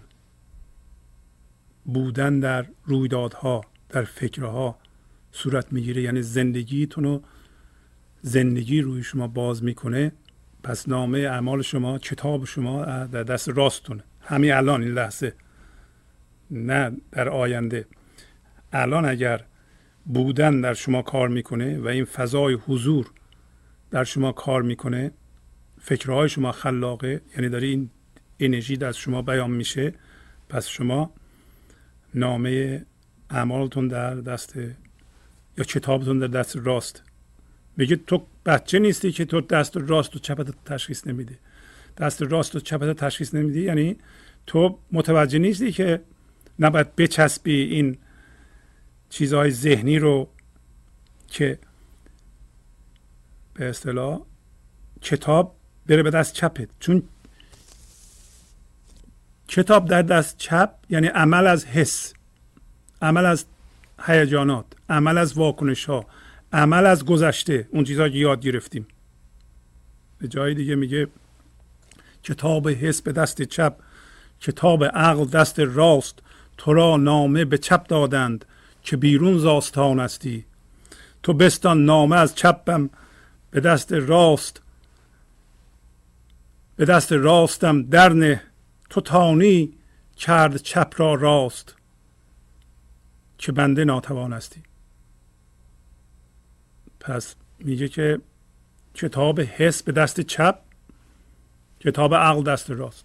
بودن در رویدادها، در فکرها صورت میگیره، یعنی زندگیتونو زندگی روی شما باز میکنه. پس نامه اعمال شما، کتاب شما در دست راستونه، همین الان، این لحظه، نه در آینده. الان اگر بودن در شما کار میکنه و این فضای حضور در شما کار میکنه، فکرهای شما خلاقه، یعنی داره این انرژی در شما بیان میشه، پس شما نامه اعمالتون در دست یا کتابتون در دست راست. میگه تو بچه نیستی که تو دست راست و چپت تشخیص نمیدی. دست راست و چپت تشخیص نمیدی یعنی تو متوجه نیستی که نباید بچسبی این چیزهای ذهنی رو که به اصطلاح کتاب بره به دست چپت. چون کتاب در دست چپ یعنی عمل از حس، عمل از هیجانات، عمل از واکنش ها، عمل از گذشته، اون چیزها که یاد گرفتیم. به جای دیگه میگه کتاب حس به دست چپ، کتاب عقل دست راست، تو را نامه به چپ دادند که بیرون ز آستان استی. تو بستان نامه از چپم به دست راست، به دست راستم درنه، تو تانی کرد چپ را راست که بنده ناتوان استی. پس میگه که کتاب حس به دست چپ، کتاب عقل دست راست.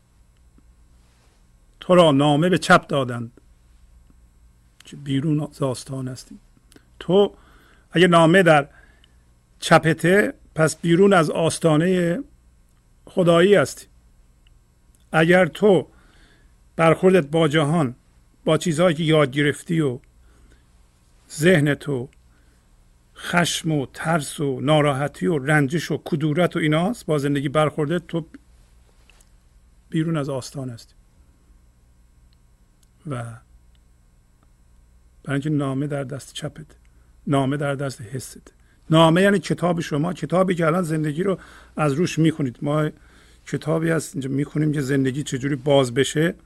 تو را نامه به چپ دادند که بیرون ز آستان هستی. تو اگه نامه در چپته، پس بیرون از آستانه خدایی هستی. اگر تو برخوردت با جهان، با چیزهایی که یاد گرفتی و ذهن تو خشم و ترس و ناراحتی و رنجش و کدورت و ایناست، با زندگی برخورده، تو بیرون از آستان هستی. و برای اینکه نامه در دست چپت، نامه در دست حست. نامه یعنی کتاب شما، کتابی که الان زندگی رو از روش میخونید. ما کتابی هست اینجا میخونیم که زندگی چجوری باز بشه.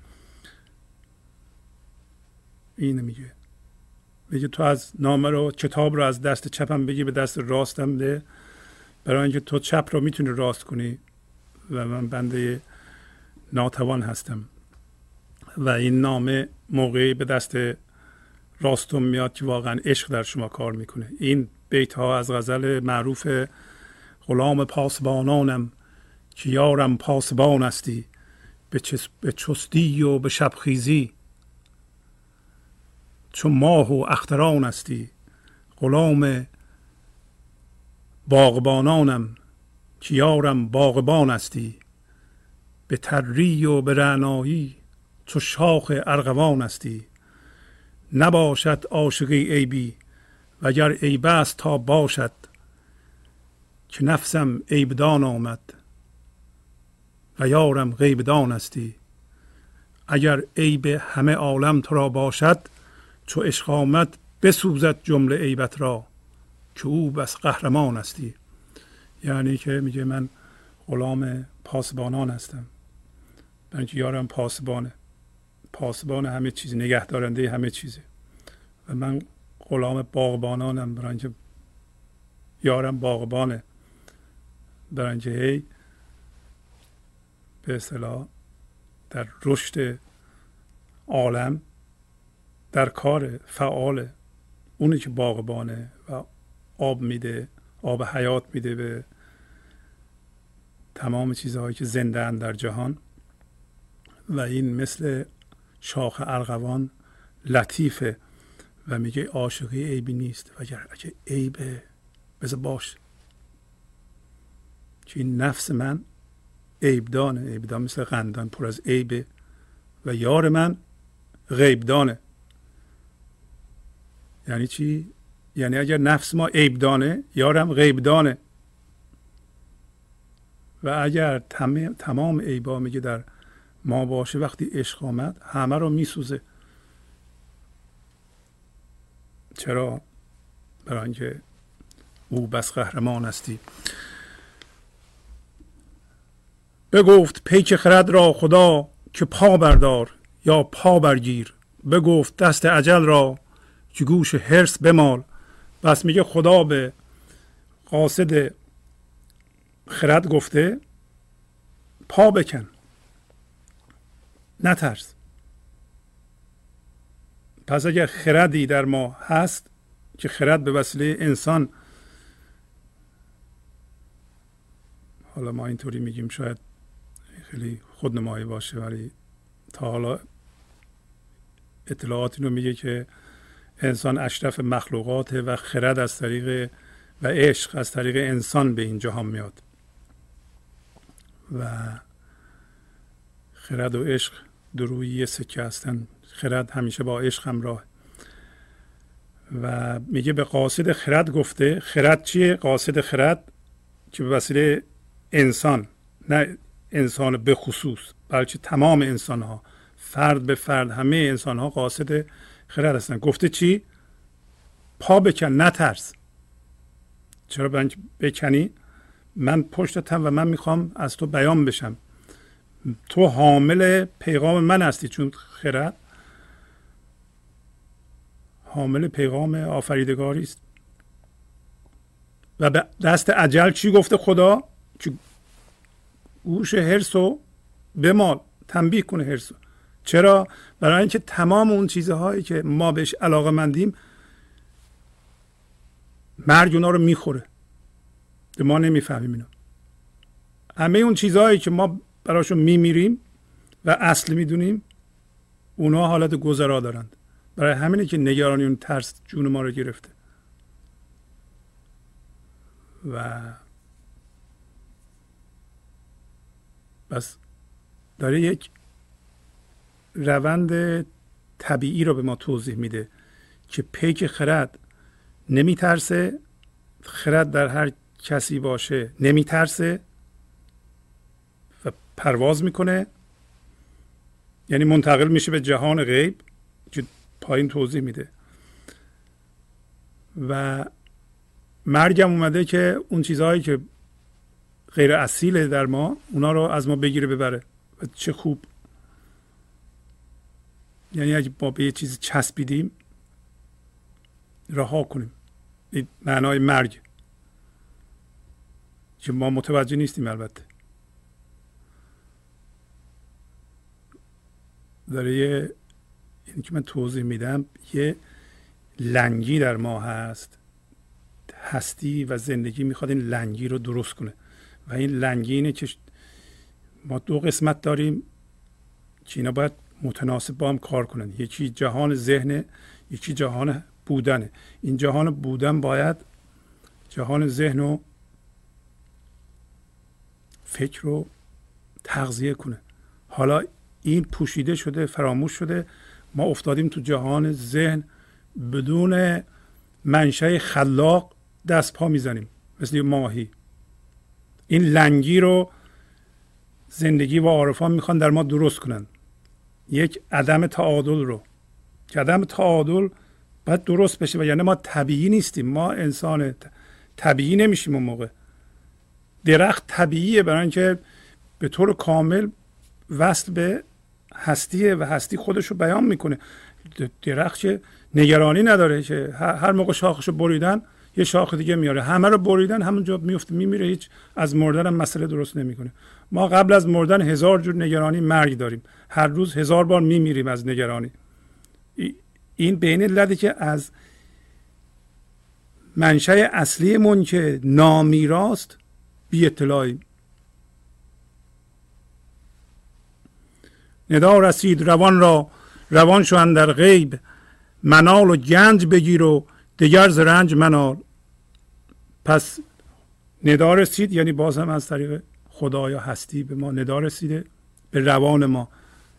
اینه میگه تو از نامه رو، کتاب رو از دست چپم بگی به دست راستم ده، برای اینکه تو چپ رو میتونی راست کنی و من بنده ناتوان هستم. و این نامه موقعی به دست راستم میاد که واقعا عشق در شما کار میکنه. این بیت ها از غزل معروف غلام پاسبانانم که یارم پاسبان استی، به چستی و به شبخیزی چون ماه و اختران استی. غلام باغبانانم که یارم باغبان استی، به تری و به رعنایی چو شاخ ارغوان استی. نباشد عاشقی عیبی وگر عیب است تا باشد، که نفسم عیبدان آمد و یارم غیبدان استی. اگر عیب همه عالم تو را باشد، چو عشق آمد بسوزد جمله عیبت را، که او بس قهرمان استی. یعنی که میگه من غلام پاسبانان هستم، برای اینکه یارم پاسبانه، پاسبان همه چیز، نگهدارنده همه چیزه، و من غلام باغبانانم، برای اینکه یارم باغبانه، برای اینکه هی به اصطلاح در رشد عالم در کار فعاله، اونی که باغبانه و آب میده، آب حیات میده به تمام چیزهایی که زنده اند در جهان. و این مثل شاخ ارغوان لطیفه و میگه عاشقی عیبی نیست، و اگر عیبه بذار باش، که این نفس من عیبدانه، عیبدان مثل قندان پر از عیبه، و یار من غیبدانه. یعنی چی؟ یعنی اگر نفس ما عیبدانه، یارم غیبدانه. و اگر تمام عیبا میگه در ما باشه، وقتی عشق آمد همه رو میسوزه. چرا؟ برای اینکه او بس قهرمان استی. بگفت پیک خرد را خدا که پا بردار یا پا برگیر. بگفت دست اجل را که گوش حرص بمال. بس میگه خدا به قاصد خرد گفته پا بکن، نترس. پس اگر خردی در ما هست، که خرد به وسیله انسان، حالا ما اینطوری میگیم شاید خیلی خودنمایی باشه، ولی تا حالا اطلاعاتی رو میگه که انسان اشرف مخلوقاته و خرد از طریق و عشق از طریق انسان به این جهان میاد، و خرد و عشق دو روی یه سکه هستن. خرد همیشه با عشق همراه. و میگه به قاصد خرد گفته. خرد چیه؟ قاصد خرد که به وسیله انسان، نه انسان به خصوص، بلکه تمام انسان ها، فرد به فرد، همه انسان ها قاصد خرد هستن. گفته چی؟ پا بکن، نترس. چرا بکنی؟ من پشتتم و من میخوام از تو بیان بشم. تو حامل پیغام من هستی، چون خرد حامل پیغام آفریدگاری است. و به دست اجل چی گفته خدا؟ که گوش حرصو بمال، تنبیه کنه حرصو. چرا؟ برای اینکه تمام اون چیزهایی که ما بهش علاقه‌مندیم مرگ اونا رو میخوره، ما نمیفهمیم اینو. همه اون چیزهایی که ما براشون میمیریم و اصل میدونیم، اونا حالت گذرا دارند. برای همینه که نگرانی اون ترس جون ما رو گرفته. و بس داره یک روند طبیعی رو به ما توضیح میده که پیک خرد نمیترسه. خرد در هر کسی باشه نمیترسه و پرواز میکنه، یعنی منتقل میشه به جهان غیب که پایین توضیح میده. و مرگم اومده که اون چیزهایی که غیر اصیله در ما، اونا رو از ما بگیره ببره. و چه خوب. یعنی اگه ما به یه چیزی چسبیدیم رها کنیم. این معنای مرگ که ما متوجه نیستیم. البته داره این که من توضیح میدم، یه لنگی در ما هست. هستی و زندگی میخواد این لنگی رو درست کنه. و این لنگی اینه که ما دو قسمت داریم که اینا باید متناسب با هم کار کنن. یکی جهان ذهن، یکی جهان بودنه. این جهان بودن باید جهان ذهن و فکر و تغذیه کنه. حالا این پوشیده شده، فراموش شده، ما افتادیم تو جهان ذهن، بدون منشأ خلاق دست پا میزنیم مثل ماهی. این لنگی رو زندگی و عارفان میخوان در ما درست کنن، یک عدم تعادل رو، که عدم تعادل باید درست بشه. و یعنی ما طبیعی نیستیم، ما انسان طبیعی نمیشیم. اون موقع درخت طبیعیه برای اینکه به طور کامل وصل به هستیه و هستی خودش رو بیان میکنه. درخت که نگرانی نداره که هر موقع شاخشو بریدن یه شاخ دیگه میاره، همه رو بریدن همونجا میفته میمیره، هیچ از مردن هم مسئله درست نمیکنه. ما قبل از مردن 1000 جور نگرانی مرگ داریم، هر روز 1000 بار میمیریم از نگرانی. این به این علته که از منشأ اصلیمون که نامیراست بی اطلاعیم. ندا رسید روان را، روان شو اندر غیب، منال و گنج بگیر و دگر ز رنج منال. پس ندا رسید، یعنی باز هم از طریق خدا یا هستی به ما ندا رسیده، به روان ما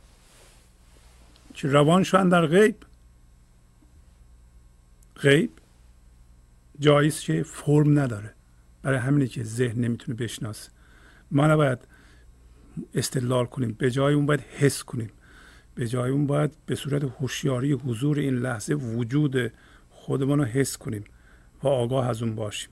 که روان شو اندر غیب. غیب جاییست که فرم نداره، برای همینه که ذهن نمیتونه بشناسه. ما نباید استدلال کنیم، به جای اون باید حس کنیم، به جای اون باید به صورت هوشیاری حضور این لحظه وجود خودمون رو حس کنیم و آگاه از اون باشیم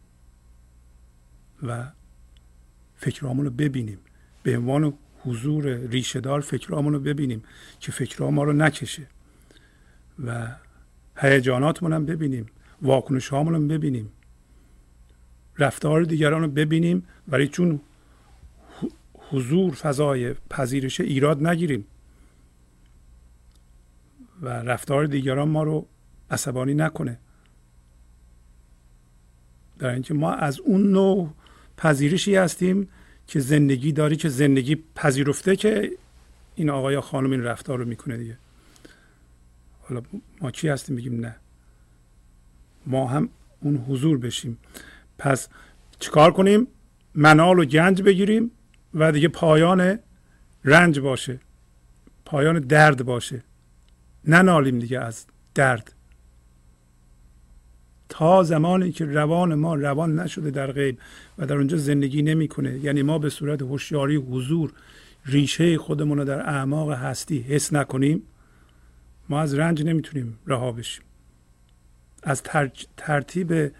و فکرامون رو ببینیم، به عنوان حضور ریشه دار فکرامون رو ببینیم که فکرها ما رو نکشه و هیجاناتمون هم ببینیم، واکنش هامون هم ببینیم، رفتار دیگران رو ببینیم، ولی چون حضور فضای پذیرش ایراد نگیریم و رفتار دیگران ما رو عصبانی نکنه. در اینکه ما از اون نوع پذیرشی هستیم که زندگی داری، که زندگی پذیرفته که این آقا یا خانم این رفتار رو میکنه دیگه. حالا ما کی هستیم بگیم نه؟ ما هم اون حضور بشیم. پس چیکار کنیم؟ منال و گنج بگیریم و دیگه پایان رنج باشه، پایان درد باشه، ننالیم دیگه از درد، تا زمانی که روان ما روان نشده در غیب و در اونجا زندگی نمیکنه. یعنی ما به صورت هوشیاری حضور ریشه خودمون رو در اعماق هستی حس نکنیم، ما از رنج نمیتونیم رها بشیم. از ترتیب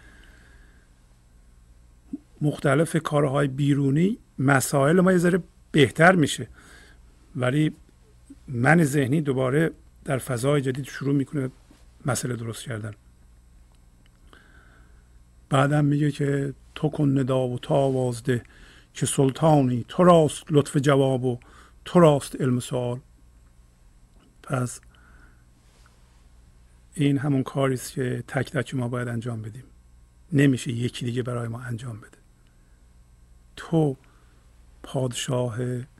مختلف کارهای بیرونی مسائل ما یه ذره بهتر میشه، ولی من ذهنی دوباره در فضای جدید شروع میکنه مسئله درست کردن. بعدم میگه که تو کن ندا و تو آواز ده، که سلطانی تو راست لطف جواب و تو راست علم سوال. پس این همون کاریست که تک تک ما باید انجام بدیم، نمیشه یکی دیگه برای ما انجام بده. تو پادشاه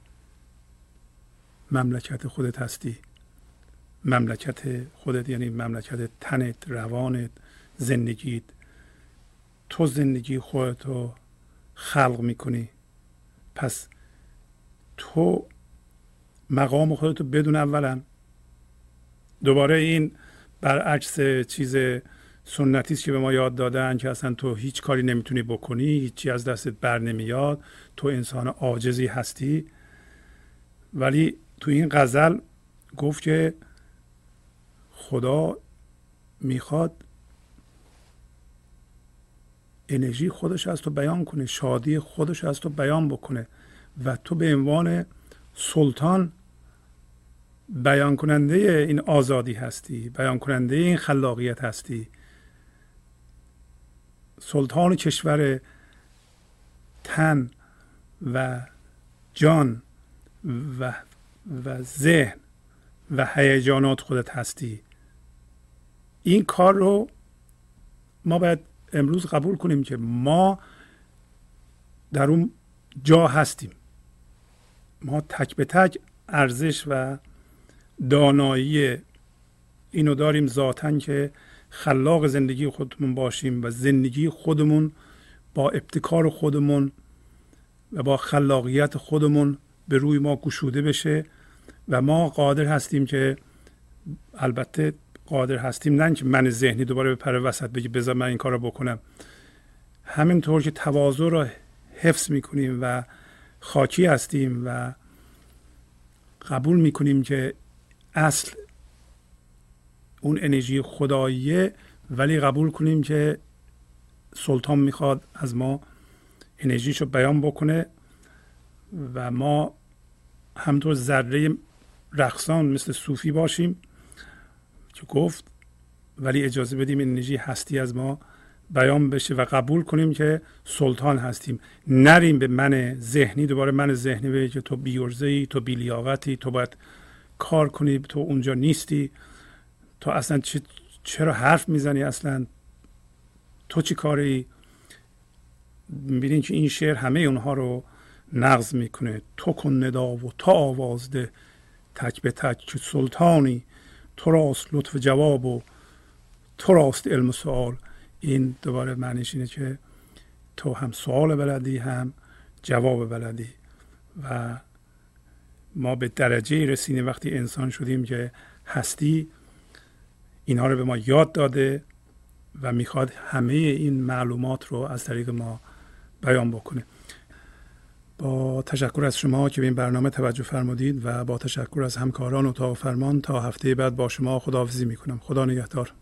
مملکت خودت هستی. مملکت خودت یعنی مملکت تنت، روانت، زندگیت. تو زندگی خودت رو خلق میکنی، پس تو مقام خودت رو بدون. اولا دوباره این برعکس چیز سنتی است که به ما یاد دادن که اصلا تو هیچ کاری نمیتونی بکنی، هیچی از دستت بر نمیاد، تو انسان عاجزی هستی. ولی تو این غزل گفت که خدا میخواد انرژی خودش از تو بیان کنه، شادی خودش از تو بیان بکنه و تو به عنوان سلطان بیان کننده این آزادی هستی، بیان کننده این خلاقیت هستی. سلطان کشور تن و جان و ذهن و هیجانات خودت هستی. این کار رو ما باید امروز قبول کنیم که ما در اون جا هستیم. ما تک به تک ارزش و دانایی اینو داریم ذاتاً که خلاق زندگی خودمون باشیم و زندگی خودمون با ابتکار خودمون و با خلاقیت خودمون به روی ما گشوده بشه و ما قادر هستیم که، البته قادر هستیم نه که من ذهنی دوباره به پر وسط بگی بذار من این کار رو بکنم، همینطور که تواضع رو حفظ میکنیم و خاکی هستیم و قبول میکنیم که اصل اون انرژی خداییه، ولی قبول کنیم که سلطان میخواد از ما انرژیشو بیان بکنه و ما همطور ذره رقصان مثل صوفی باشیم که گفت، ولی اجازه بدیم انرژی هستی از ما بیان بشه و قبول کنیم که سلطان هستیم. نریم به من ذهنی، دوباره من ذهنی بگه که تو بی‌عرضه‌ای، تو بی‌لیاقتی، تو باید کار کنی، تو اونجا نیستی، تو اصلا چرا حرف میزنی، اصلا تو چی کاری. میبینین که این شعر همه اونها رو نقض میکنه. تو کن ندا و تو آواز ده، تک به تک که سلطانی، تو راست لطف جواب و تو راست علم و سوال. این دوباره معنیش اینه که تو هم سوال بلدی هم جواب بلدی و ما به درجه رسیدیم وقتی انسان شدیم که هستی اینها رو به ما یاد داده و میخواد همه این معلومات رو از طریق ما بیان بکنه. با تشکر از شما که به این برنامه توجه فرمودید و با تشکر از همکاران اتاق فرمان، تا هفته بعد با شما خداحافظی میکنم. خدا نگهدار.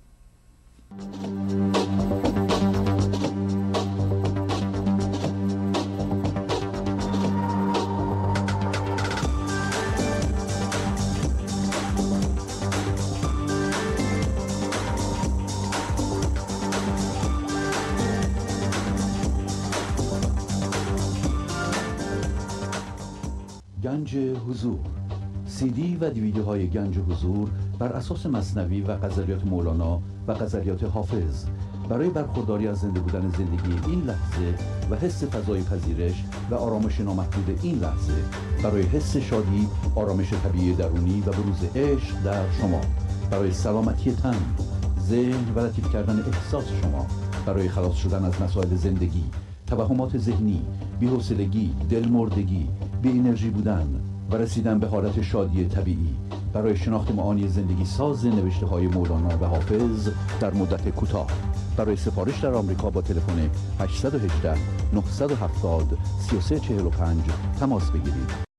گنج حضور، CD و دیویدیوهای گنج حضور بر اساس مثنوی و غزلیات مولانا و غزلیات حافظ برای برخورداری از زنده بودن زندگی این لحظه و حس فضای پذیرش و آرامش نامحدود این لحظه، برای حس شادی، آرامش طبیعی درونی و بروز عشق در شما، برای سلامتی تن، ذهن و لطیف کردن احساس شما، برای خلاص شدن از مسائل زندگی، توهمات ذهنی، بی‌حوصلگی، دلمردگی، بی انرژی بودن و رسیدن به حالت شادی طبیعی، برای شناخت معانی زندگی ساز نوشته های مولانا و حافظ در مدت کوتاه. برای سفارش در آمریکا با تلفن 818 970 3345 تماس بگیرید.